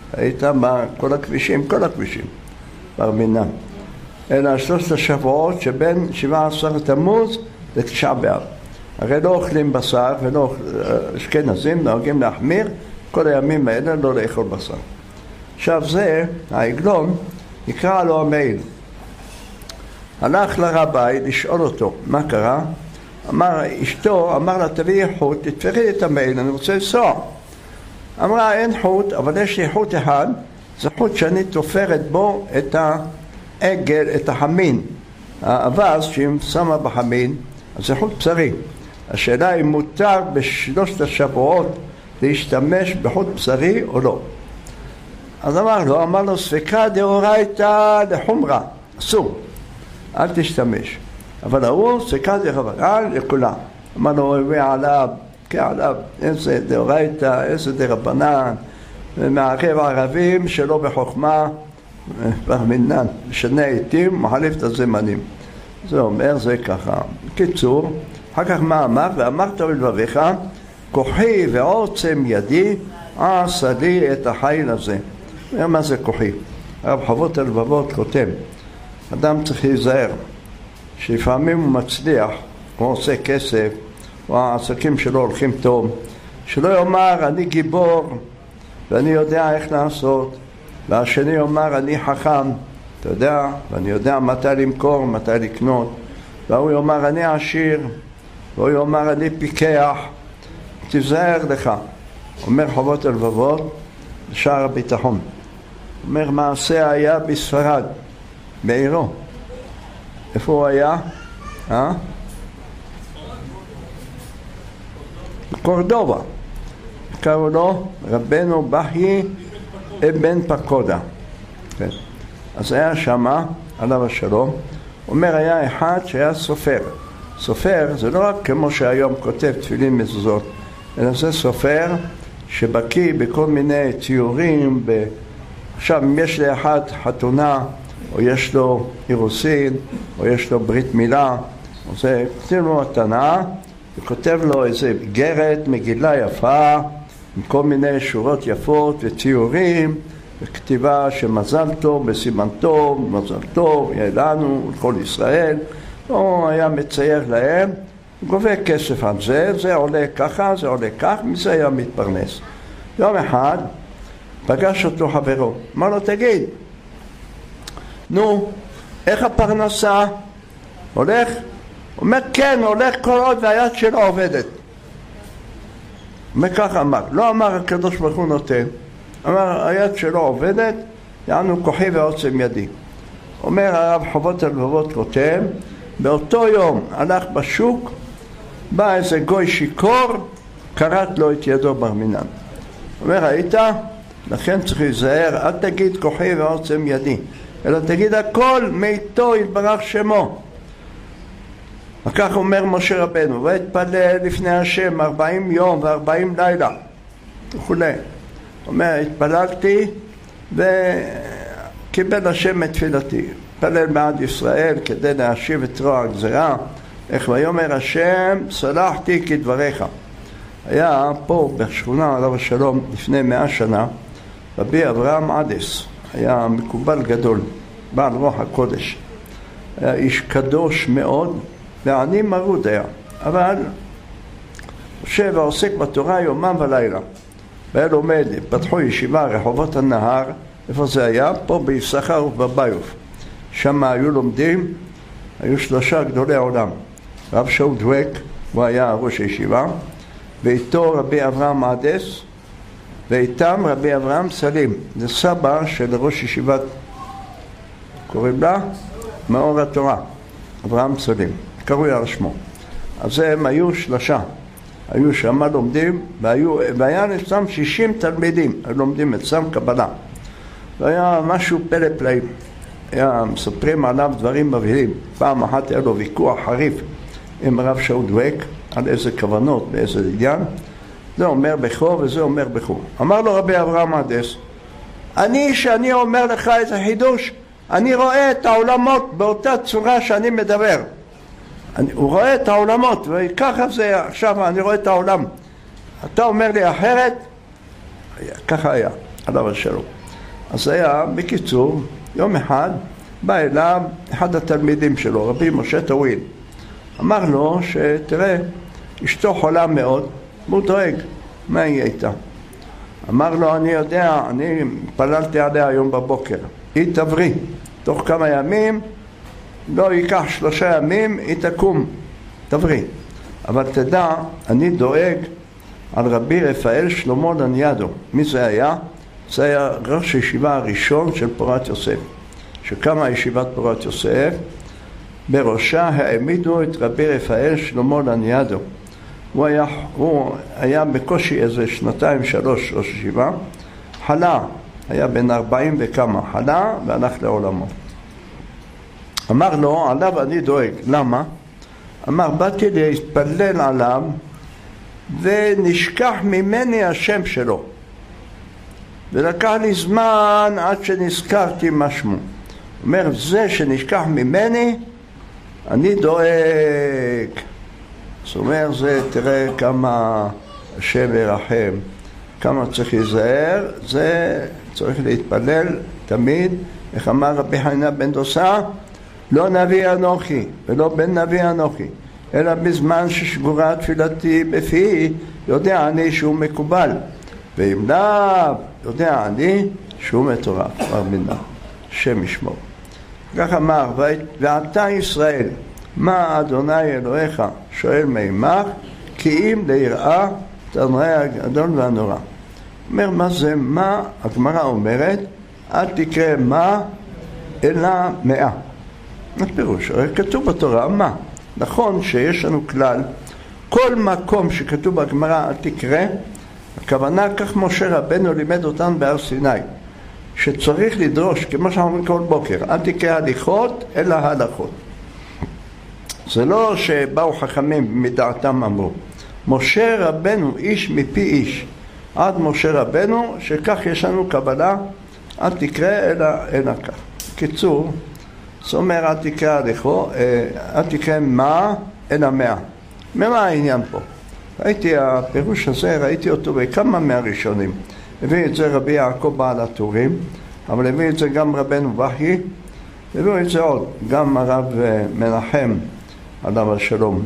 היית בכל הכבישים, בר מינן. אלא 3 השבועות שבין 17 תמוז ל9 באב. הרי לא אוכלים בשר ולא אשכנזים, נוהגים להחמיר כל הימים האלה לא לאכול בשר. עכשיו זה, העגלון, נקרא לו המעיל. הלך לרבי לשאול אותו, מה קרה? אשתו אמר לה, תביאי חוט, תתפרי את המעיל, אני רוצה לנסוע. אמרה, אין חוט, אבל יש לי חוט אחד, זה חוט שאני תופרת בו את העגל, את החמין. האבז שהיא שמה בחמין, אז זה חוט בשרי. השאלה אם מותר ב3 השבועות להשתמש בחוט בשרי או לא. אז אמר לו, ספיקה דאורייתא לחומרה, אסור, אל תשתמש. אבל הוא ספיקה דרבנן לכולם. אמר לו, ועליו, כעליו, איזה דאורייתא, איזה דרבנן, ומערב ערבים שלא בחוכמה, בר מינן, משנה עיתים, מחליף את הזמנים. זה אומר, זה ככה. קיצור, אחר כך מה אמר? ואמרת בלבביך, כוחי ועוצם ידי, עשה לי את החיל הזה. מה זה כוחי? הרב חובות הלבבות כותב, אדם צריך להיזהר, שלפעמים הוא מצליח, הוא עושה כסף, או העסקים שלו הולכים טוב, שלא יאמר אני גיבור, ואני יודע איך לעשות, והשני יאמר אני חכם, אתה יודע, ואני יודע מתי למכור, מתי לקנות, והוא יאמר אני עשיר, והוא יאמר אני פיקח, תיזהר לך. אומר חובות הלבבות, שער הביטחון. אומר מעשה היה בספרד, בעירו. איפה הוא היה? בקורדובה. קראו לו רבנו בכי אבן פקודה. כן. אז היה שמה, עליו השלום, אומר היה אחד שהיה סופר. סופר זה לא רק כמו שהיום כותב תפילין מזוזות, אלא זה סופר שבקיא בכל מיני ציורים. עכשיו אם יש לאחד חתונה, או יש לו אירוסין, או יש לו ברית מילה, אז כותב לו מתנה, וכותב לו איזה גרת, מגילה יפה, עם כל מיני שורות יפות וציורים, וכתיבה שמזל טוב, בסימן טוב, מזל טוב, יהיה לנו, לכל ישראל. הוא היה מצייר להם, גובה כסף על זה, זה עולה ככה, זה עולה כך, מזה היה מתפרנס. יום אחד פגש אותו חברו, אמר לו, תגיד, נו, איך הפרנסה? הולך? אומר, כן, הולך כל עוד והיד שלו עובדת. אומר ככה אמר, לא אמר הקדוש ברוך הוא נותן, אמר היד שלו עובדת, יענו כוחי ועוצם ידי. אומר הרב חובות הלבבות כותב, באותו יום הלך בשוק, בא איזה גוי שיקור, קראת לו את ידו בר מינן. אומר, ראית? לכן צריך להיזהר, אל תגיד כוחי ועוצם ידי, אלא תגיד הכל מאיתו יתברך שמו. וכך אומר משה רבנו, והתפלל לפני השם 40 יום ו40 לילה וכולי. אומר, התפללתי וקיבל השם את תפילתי. התפלל בעד ישראל כדי להשיב את רוע הגזרה. איך ויאמר השם, סלחתי כדבריך. היה פה בשכונה עליו השלום לפני 100 שנה, רבי אברהם עדס, היה מקובל גדול, בעל רוח הקודש. היה איש קדוש מאוד, ועני מרוד היה, אבל יושב ועוסק בתורה יומם ולילה. והיה לומד, פתחו ישיבה רחובות הנהר, איפה זה היה? פה ביששכר ובביוף. שם היו לומדים, היו 3 גדולי העולם. רב שאול דואק, הוא היה ראש הישיבה, ואיתו רבי אברהם עדס, ואיתם רבי אברהם סלים. זה סבא של ראש ישיבת, קוראים לה מאור התורה, אברהם סלים. קרוי על שמו. אז הם היו 3. היו שמה לומדים, והיה אצלם 60 תלמידים, לומדים אצלם קבלה. והיה משהו פלא פלאים. היה מספרים עליו דברים מבהילים. פעם אחת היה לו ויכוח חריף עם הרב שאול דואק, על איזה כוונות, באיזה עניין. זה אומר בכו וזה אומר בכו. אמר לו רבי אברהם עדס, שאני אומר לך איזה חידוש, אני רואה את העולמות באותה צורה שאני מדבר. הוא רואה את העולמות, וככה זה עכשיו, אני רואה את העולם. אתה אומר לי אחרת, ככה היה, עליו השלום. אז היה, בקיצור, יום אחד בא אליו אחד התלמידים שלו, רבי משה טוויל. אמר לו שתראה, אשתו חולה מאוד, והוא דואג, מה היא הייתה? אמר לו, אני יודע, אני פללתי עליה היום בבוקר, היא תבריא, תוך כמה ימים, לא ייקח 3 ימים, היא תקום, תבריא. אבל תדע, אני דואג על רבי רפאל שלמה לניאדו. מי זה היה? זה היה ראש הישיבה הראשון של פורת יוסף. שקמה ישיבת פורת יוסף, בראשה העמידו את רבי רפאל שלמה לניאדו. הוא היה בקושי איזה 2-3 ראש ישיבה, חלה, היה בן 40 וכמה, חלה והלך לעולמו. אמר לו, עליו אני דואג. למה? אמר, באתי להתפלל עליו ונשכח ממני השם שלו. ולקח לי זמן עד שנזכרתי מה שמו. אומר, זה שנשכח ממני, אני דואג. זאת אומרת, זה, תראה כמה השם ירחם, כמה צריך להיזהר, זה צריך להתפלל תמיד. איך אמר רבי חנינא בן דוסא? לא נביא אנוכי ולא בן נביא אנוכי, אלא בזמן ששגורה תפילתי בפי, יודע אני שהוא מקובל, ואם לאו, יודע אני שהוא מטורף. ארמינה, שם ישמור. כך אמר, ואתה ישראל, מה אדוני אלוהיך שואל מימך, כי אם ליראה תנאי הגדול והנורא. אומר, מה זה מה? הגמרא אומרת, אל תקרא מה אלא 100. הפירוש, הרי כתוב בתורה מה? נכון שיש לנו כלל, כל מקום שכתוב בגמרא אל תקרא, הכוונה כך משה רבנו לימד אותנו בהר סיני, שצריך לדרוש, כמו שאנחנו אומרים כל בוקר, אל תקרא הליכות אלא הלכות. זה לא שבאו חכמים מדעתם אמרו, משה רבנו איש מפי איש, עד משה רבנו שכך יש לנו קבלה, אל תקרא אלא כך. קיצור, זאת אומרת, אל תקרא מה אלא 100. מה העניין פה? ראיתי הפירוש הזה, ראיתי אותו בכמה מהראשונים. הביא את זה רבי יעקב בעל הטורים, אבל הביא את זה גם רבנו בכי, הביאו את זה עוד, גם הרב מנחם עליו השלום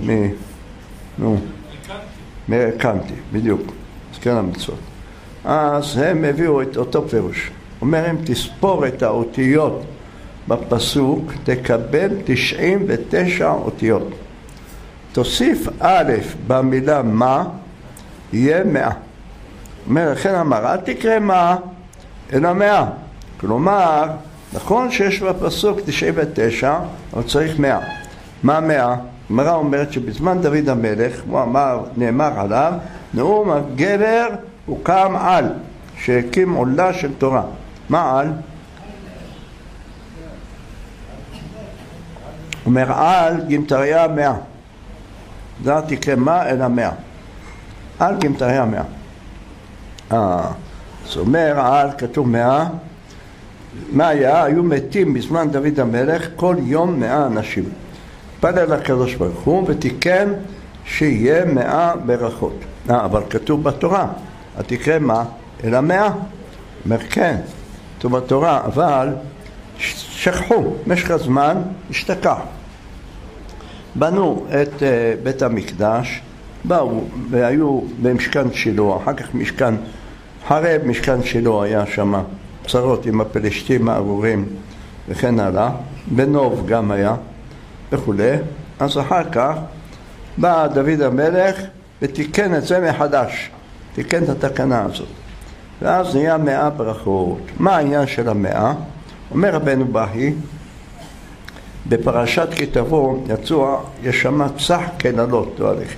מרקנטי, בדיוק, זקן המצוות. אז הם הביאו את אותו פירוש. אומר, אם תספור את האותיות בפסוק, תקבל 99 אותיות. תוסיף א' במילה מה, יהיה 100. אומר, לכן אמר, אל תקרא מה, אלא 100. כלומר, נכון שיש בפסוק 99, אבל צריך 100. מה 100? הגמרא אומרת שבזמן דוד המלך, הוא נאמר עליו, נאום הגבר הוא קם על, שהקים עולה של תורה. מה על? אומר על גמטריה 100. זה תקרא מה אלא 100. על גמטריה 100. זאת אומרת, על כתוב 100. מה היה? היו מתים בזמן דוד המלך כל יום 100 אנשים. פלל לקדוש ברוך הוא ותיקן שיהיה 100 ברכות. אבל כתוב בתורה, תקרא מה אלא 100. אומר כן, כתוב בתורה, אבל שכחו, משך הזמן השתכח. בנו את בית המקדש, באו והיו במשכן שילה, אחר כך משכן חרב, משכן שילה היה שם צרות עם הפלשתים הארורים וכן הלאה, בנוב גם היה וכולי. אז אחר כך בא דוד המלך ותיקן את זה מחדש, תיקן את התקנה הזאת, ואז נהיה 100 ברכות. מה העניין של 100? אומר רבנו בכי, בפרשת כי תבוא יצאו, יש שם צח קללות, לא עליכם,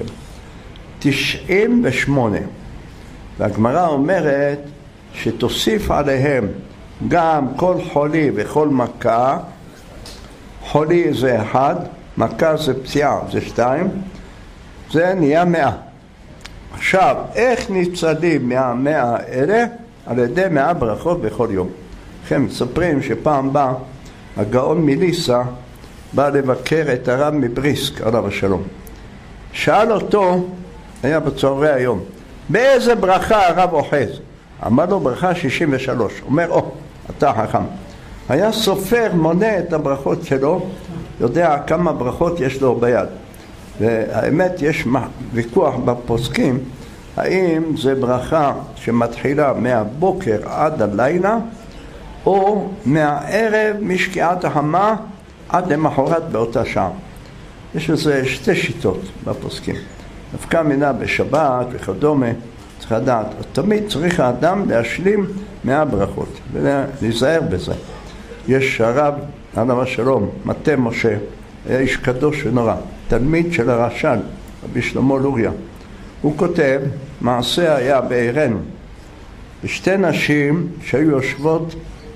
98, והגמרא אומרת שתוסיף עליהם גם כל חולי וכל מכה. חולי זה 1, מכה זה פציעה, זה 2, זה נהיה 100. עכשיו, איך ניצלים מה100 האלה? על ידי 100 ברכות בכל יום. לכן מספרים שפעם בא הגאון מליסה, בא לבקר את הרב מבריסק עליו השלום. שאל אותו, היה בצהרי היום, באיזה ברכה הרב אוחז? אמר לו ברכה 63. אומר, אתה חכם. היה סופר מונה את הברכות שלו, יודע כמה ברכות יש לו ביד. והאמת יש ויכוח בפוסקים, האם זה ברכה שמתחילה מהבוקר עד הלילה, או מהערב משקיעת החמה עד למחרת באותה שעה. יש לזה שתי שיטות בפוסקים. דווקא מינה בשבת וכדומה, צריך לדעת, תמיד צריך האדם להשלים 100 ברכות ולהיזהר בזה. יש הרב, עליו השלום, מטה משה, היה איש קדוש ונורא, תלמיד של הרש"ל, רבי שלמה לוריה. הוא כותב, מעשה היה בעירנו, ושתי נשים שהיו יושבות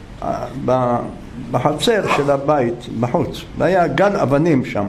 בחצר של הבית בחוץ, והיה גל אבנים שם.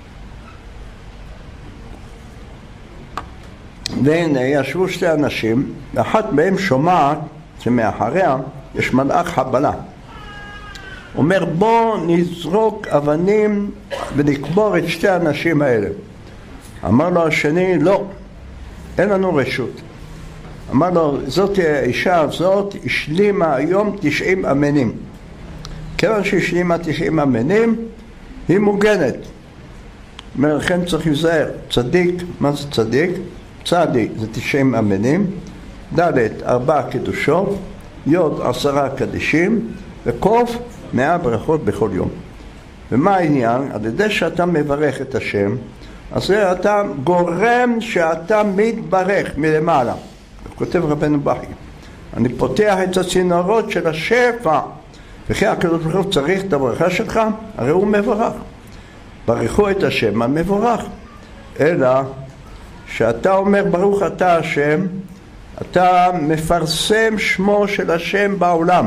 והנה ישבו שתי אנשים, ואחת מהם שומעת שמאחריה יש מלאך חבלה. אומר בוא נזרוק אבנים ונקבור את שתי האנשים האלה. אמר לו השני לא, אין לנו רשות. אמר לו זאת האישה הזאת השלימה היום 90 אמנים. כיוון שהשלימה 90 אמנים היא מוגנת. אומר לכן צריך להיזהר. צדיק, מה זה צדיק? צדי זה 90 אמנים, ד' 4 קדושות, י' 10 קדישים וקוף 100 ברכות בכל יום. ומה העניין? על ידי שאתה מברך את השם, אז אתה גורם שאתה מתברך מלמעלה. כותב רבנו בכי, אני פותח את הצינורות של השפע, וכי הקדוש ברוך הוא צריך את הברכה שלך, הרי הוא מבורך. ברכו את השם המבורך. אלא שאתה אומר ברוך אתה השם, אתה מפרסם שמו של השם בעולם,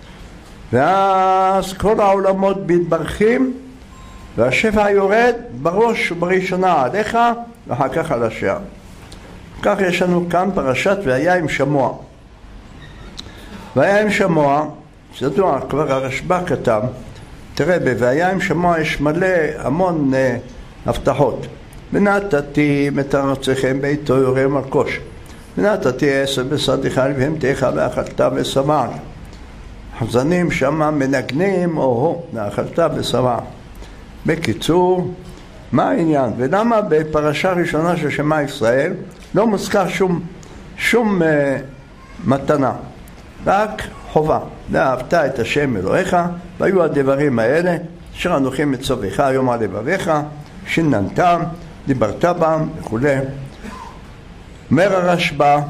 ואז כל העולמות מתברכים, והשפע יורד בראש ובראשונה עליך ואחר כך על השאר. כך יש לנו כאן פרשת והיה עם שמוע. והיה עם שמוע, שדוע כבר הרשב"א כתב, תראה בוהיה עם שמוע יש מלא המון הבטחות. ונתתי את ארצכם ביתו יורה מלקוש, ונתתי עשב בשדך לבהמתך ואכלת ושבעת. חזנים שמה מנגנים או ואכלת ושבעת. בקיצור, מה העניין? ולמה בפרשה ראשונה של שמע ישראל לא מוזכר שום מתנה, רק חובה. ואהבת את השם אלוהיך, והיו הדברים האלה אשר אנוכי מצווך היום על לבביך, שיננתם, דיברת בם וכו'. אומר הרשב"א,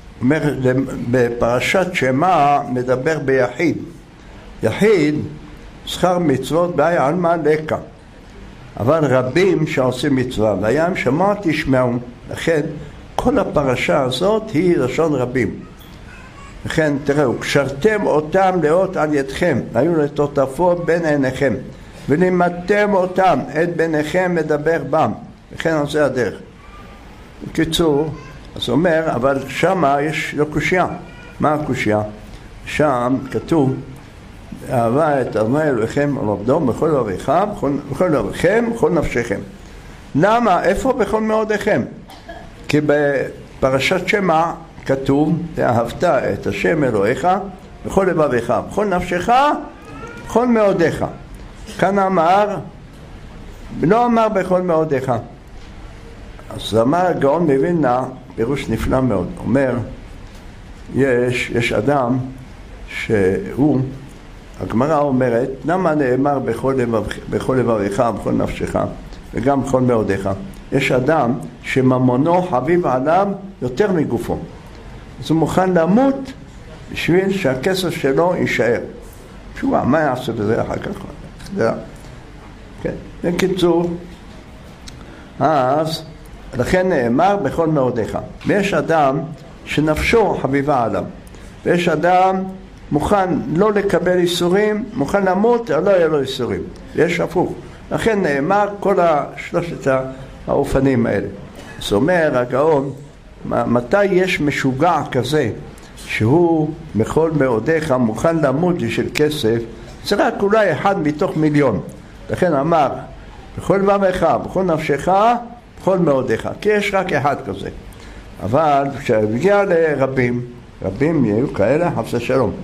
בפרשת שמע מדבר ביחיד. יחיד שכר מצוות בעיה עלמא לקה, אבל רבים שעושים מצווה, והיה עם שמוע תשמעו. לכן כל הפרשה הזאת היא לשון רבים. לכן תראו, קשרתם אותם לאות על ידכם, היו לטוטפות בין עיניכם, ולימדתם אותם את בניכם מדבר בם. לכן על זה הדרך. בקיצור, אז אומר, אבל שמה יש לו קושיה. מה הקושיה? שם כתוב, אהבה את אדוני אלוהיכם ולעבדו בכל לבבכם, בכל לבבכם, בכל נפשכם. למה? איפה בכל מאודיכם? כי בפרשת שמע כתוב, אהבת את השם אלוהיך בכל לבבך, בכל נפשך, בכל מאודיך. כאן אמר, לא אמר בכל מאודיך. אז אמר הגאון מווילנה, פירוש נפלא מאוד. אומר, יש אדם שהוא, הגמרא אומרת, למה נאמר בכל לבבך, בכל נפשך, וגם בכל מאודיך? יש אדם שממונו חביב עליו יותר מגופו. אז הוא מוכן למות בשביל שהכסף שלו יישאר. תשובה, מה יעשה בזה אחר כך? כן. בקיצור, אז לכן נאמר בכל מאודיך. ויש אדם שנפשו חביבה עליו, ויש אדם מוכן לא לקבל איסורים, מוכן למות, לא יהיה לו איסורים. ויש הפוך. לכן נאמר כל שלושת האופנים האלה. זאת אומרת, הגאון, מתי יש משוגע כזה שהוא בכל מאודיך מוכן למות של כסף? זה רק אולי 1 מתוך מיליון. לכן אמר, בכל לבבך, בכל נפשך, בכל מאודיך, כי יש רק אחד כזה. אבל כשהגיע לרבים, רבים יהיו כאלה, חפש שלום.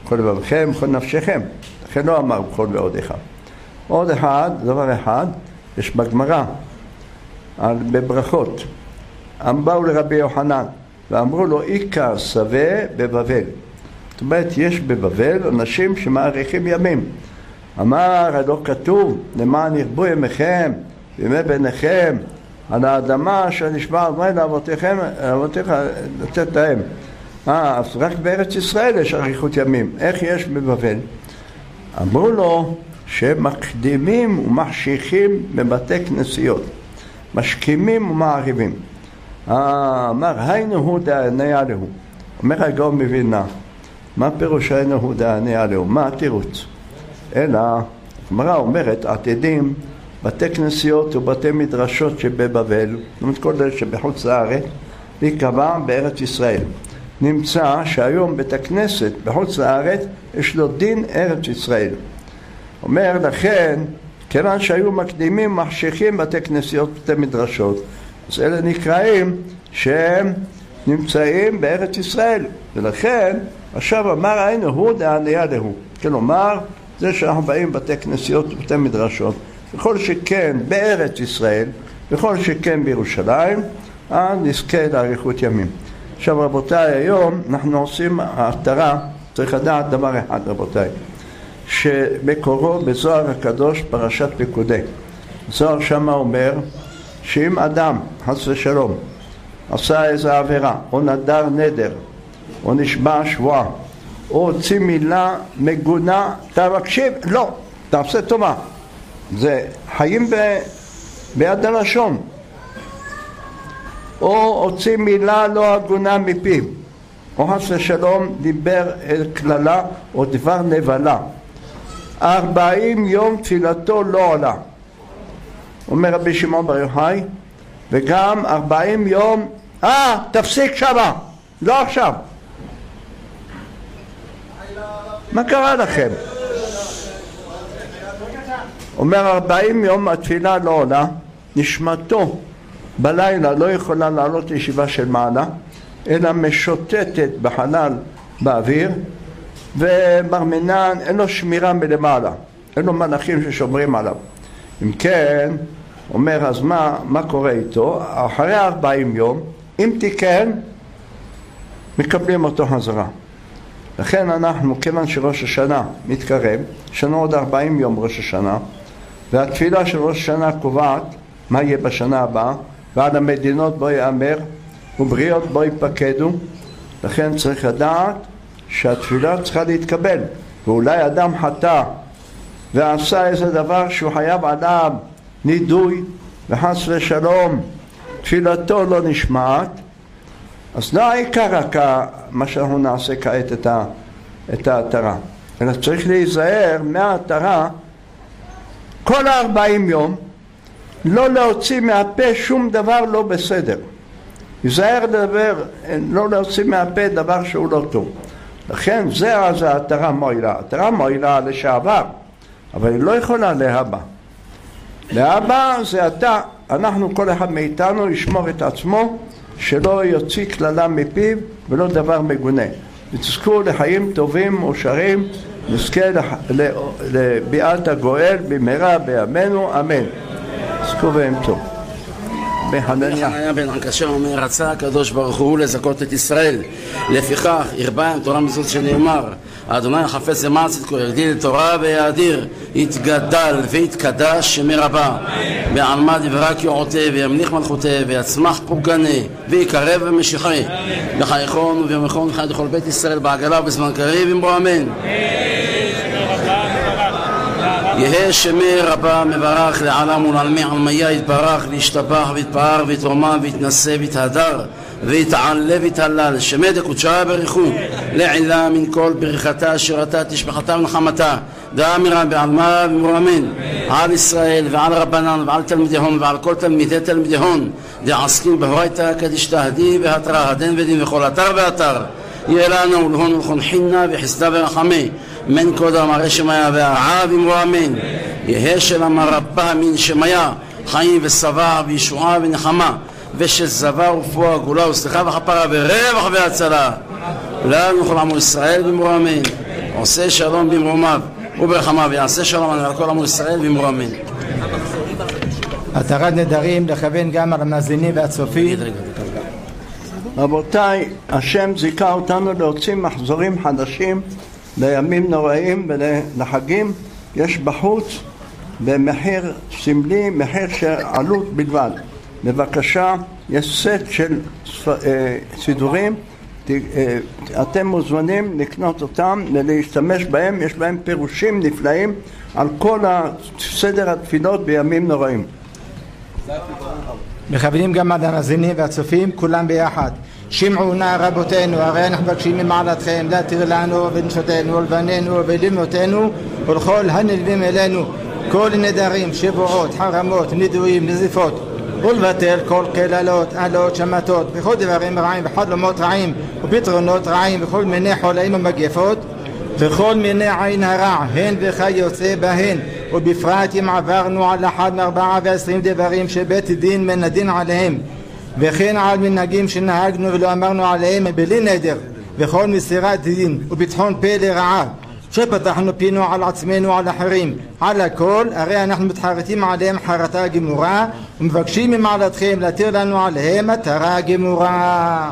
בכל לבבכם, בכל נפשכם. לכן לא אמר בכל ועוד אחד. עוד אחד, דבר אחד, יש בגמרא, בברכות. הם באו לרבי יוחנן ואמרו לו, עיקר שווה בבבל. זאת אומרת, יש בבבל אנשים שמאריכים ימים. אמר, לא כתוב, למען ירבו ימיכם וימי בניכם על האדמה אשר נשבע אדוני לאבותיכם, לאבותיך לתת להם. אז רק בארץ ישראל יש אריכות ימים. איך יש בבבל? אמרו לו שמקדימים ומחשיכים בבתי כנסיות, משכימים ומעריבים. אמר, היינו הוא דעני עליהו. אומר הגאון מווילנה, מה פירוש היינו הוא דעני עליהו? מה התירוץ? אלא, הגמרא אומרת, עתידים בתי כנסיות ובתי מדרשות שבבבל, זאת אומרת כל אלה שבחוץ לארץ, להיקבע בארץ ישראל. נמצא שהיום בית הכנסת בחוץ לארץ יש לו דין ארץ ישראל. אומר לכן, כיוון שהיו מקדימים מחשיכים בתי כנסיות ובתי מדרשות, אז אלה נקראים שהם נמצאים בארץ ישראל. ולכן עכשיו אמר היינו הוא דעני עליהו. כלומר, זה שאנחנו באים בתי כנסיות ובתי מדרשות, בכל שכן בארץ ישראל, בכל שכן בירושלים, נזכה לאריכות ימים. עכשיו רבותיי, היום אנחנו עושים ההתרה, צריך לדעת דבר אחד רבותיי, שמקורו בזוהר הקדוש פרשת פקודי. זוהר שמה אומר שאם אדם, חס ושלום, עשה איזו עבירה, או נדר נדר, או נשבע שבועה, או הוציא מילה מגונה, אתה מקשיב? לא, תעשה טובה. זה חיים ביד הלשון. או הוציא מילה לא הגונה מפיו, או חס ושלום דיבר אל כללה או דבר נבלה. 40 יום תפילתו לא עולה. אומר רבי שמעון בר יוחאי, וגם 40 יום, תפסיק שמה, לא עכשיו. מה קרה לכם? אומר 40 יום התפילה לא עולה, נשמתו בלילה לא יכולה לעלות לישיבה של מעלה, אלא משוטטת בחלל באוויר, ומרמנן אין לו שמירה מלמעלה, אין לו מלאכים ששומרים עליו. אם כן, אומר אז מה קורה איתו? אחרי 40 יום, אם תיקן, מקבלים אותו חזרה. לכן אנחנו, כיוון שראש השנה מתקרב, יש לנו עוד 40 יום ראש השנה, והתפילה של ראש השנה קובעת מה יהיה בשנה הבאה, ועל המדינות בו יאמר ובריות בו יפקדו. לכן צריך לדעת שהתפילה צריכה להתקבל. ואולי אדם חטא ועשה איזה דבר שהוא חייב עליו נידוי, וחס ושלום תפילתו לא נשמעת, אז לא העיקר מה שאנחנו נעשה כעת את ההתרה, אלא צריך להיזהר מההתרה כל 40 יום, לא להוציא מהפה שום דבר לא בסדר. ייזהר לדבר, לא להוציא מהפה דבר שהוא לא טוב. לכן זה ההתרה מועילה. ההתרה מועילה לשעבר, אבל היא לא יכולה להבא. להבא זה אנחנו כל אחד מאיתנו ישמור את עצמו, שלא יוציא כללה מפיו ולא דבר מגונה. ותזכו לחיים טובים מאושרים, נזכה לביאת הגואל במהרה בימינו, אמן. תזכו והם טוב. חנניה בן עקשיא אומר, רצה הקדוש ברוך הוא לזכות את ישראל, לפיכך הרבה עם תורה מזאת שנאמר, אדוני חפץ למען צדקו, יגדיל תורה ויאדיר, יתגדל ויתקדש שמי רבה, בעלמא דברה קיעוטה וימליך מלכותה ויצמח פורגנה ויקרב ומשיחי, בחייכון וביומכון וחי לכל בית ישראל בעגלה ובזמן קריב אמרו אמן. יהא שמי רבה מברך לעלם ולעלמי עלמיה יתברך וישתבח ויתפאר ויתרומם ויתנשא ויתהדר ויתעלה ויתהלל שמי דקודשה בריחו לעילה מן כל ברכתה שירתה תשבחתה ונחמתה דאמירה בעלמה ואמרו אמן. על ישראל ועל רבנן ועל תלמידיהון ועל כל תלמידי תלמידיהון דעסקים בהורייתא קדישתהדי והתרא הדין ודין וכל אתר ואתר יהיה לנו ולהון ולחונחינה וחסדה ורחמי מן קודם הרי שמיה והרעב אמרו אמן. יהא שלמה רבה מן שמיה חיים ושבע וישועה ונחמה ושזבה ורפואה גאולה וסליחה וכפרה ורווח והצלה לנו כל עמו ישראל אמרו אמן. עושה שלום במרומיו וברחמיו, ויעשה שלום על כל עמו ישראל במרו אמן. התרת נדרים לכוון גם על המאזינים והצופים. רבותיי, השם זיכה אותנו להוציא מחזורים חדשים לימים נוראים ולחגים. יש בחוץ במחיר סמלי, מחיר של עלות בלבד. בבקשה, יש סט של סידורים, אתם מוזמנים לקנות אותם ולהשתמש בהם. יש בהם פירושים נפלאים על כל סדר התפילות בימים נוראים. מכוונים גם על המאזינים והצופים, כולם ביחד. שמעו נא רבותינו, הרי אנחנו מבקשים ממעלתכם להתיר לנו ונשותינו ולבנינו ולאמותינו ולכל הנלווים אלינו כל נדרים, שבועות, חרמות, נידויים, נזיפות, ולבטל כל קללות, עלות, שמתות וכל דברים רעים וחלומות רעים ופתרונות רעים וכל מיני חולאים ומגפות וכל מיני עין הרע, הן וכיוצא בהן, ובפרט אם עברנו על 124 דברים שבית דין מנדין עליהם, וכן על מנהגים שנהגנו ולא אמרנו עליהם בלי נדר, וכל מסירת דין וביטחון פה לרעה שפתחנו פינו על עצמנו על אחרים, על הכל הרי אנחנו מתחרטים עליהם חרטה גמורה, ומבקשים ממעלתכם להתיר לנו עליהם התרה גמורה.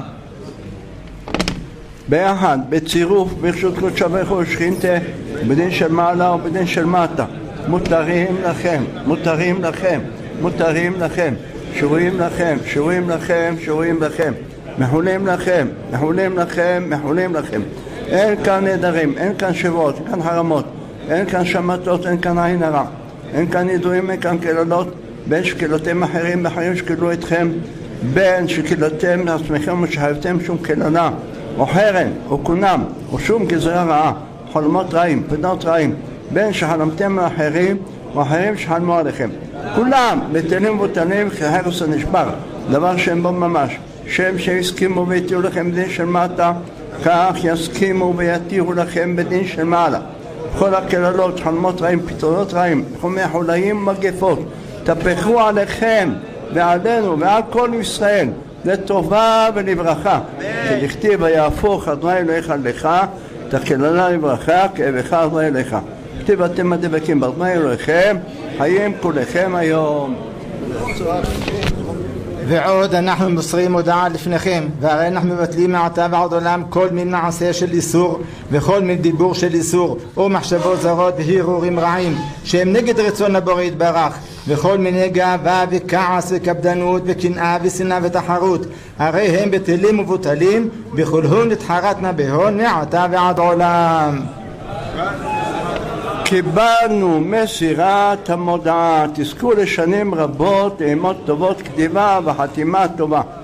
ביחד, בצירוף, ברשות קודשא בריך הוא ושכינתה, בדין של מעלה ובדין של מטה. מותרים לכם, מותרים לכם, מותרים לכם, שורים לכם, שורים לכם, שורים לכם, מחולים לכם, מחולים לכם, מחולים לכם. אין כאן נדרים, אין כאן שבועות, אין כאן חרמות, אין כאן שמתות, אין כאן עין הרע, אין כאן ידועים, אין כאן קללות, בין שקלותם אחרים, אחרים שקלו אתכם, בין שקלותם לעצמכם ושחייבתם שום קללה, או חרן, או קונם, או שום גזרה רעה, חלומות רעים, פדות רעים, בין שחלמתם לאחרים, או אחרים שחלמו עליכם. כולם בטלים ובוטלים כהרס הנשבר, דבר שהם בו ממש. שם שיסכימו ויתירו לכם בדין של מטה, כך יסכימו ויתירו לכם בדין של מעלה. כל הקללות, חלומות רעים, פתרונות רעים, חומי חולאים ומגפות, תפכו עליכם ועלינו ועל כל ישראל לטובה ולברכה. שדכתיב ויהפוך אדוני אלוהיך לך, את הקללה לברכה, כאבך אדוני אלוהיך. כתיב אתם הדבקים באדוני אלוהיכם, חיים כולכם היום. ועוד אנחנו מוסרים הודעה לפניכם, והרי אנחנו מבטלים מעתה ועד עולם כל מין מעשה של איסור וכל מין דיבור של איסור או מחשבות זרות והרהורים רעים שהם נגד רצון הבורא יתברך, וכל מיני גאווה וכעס וקפדנות וקנאה ושנאה ותחרות, הרי הם בטלים ובוטלים, בכולהון נתחרטנה בהון מעתה ועד עולם. קיבלנו מסירת המודעה, תזכו לשנים רבות, אימות טובות, כתיבה וחתימה טובה.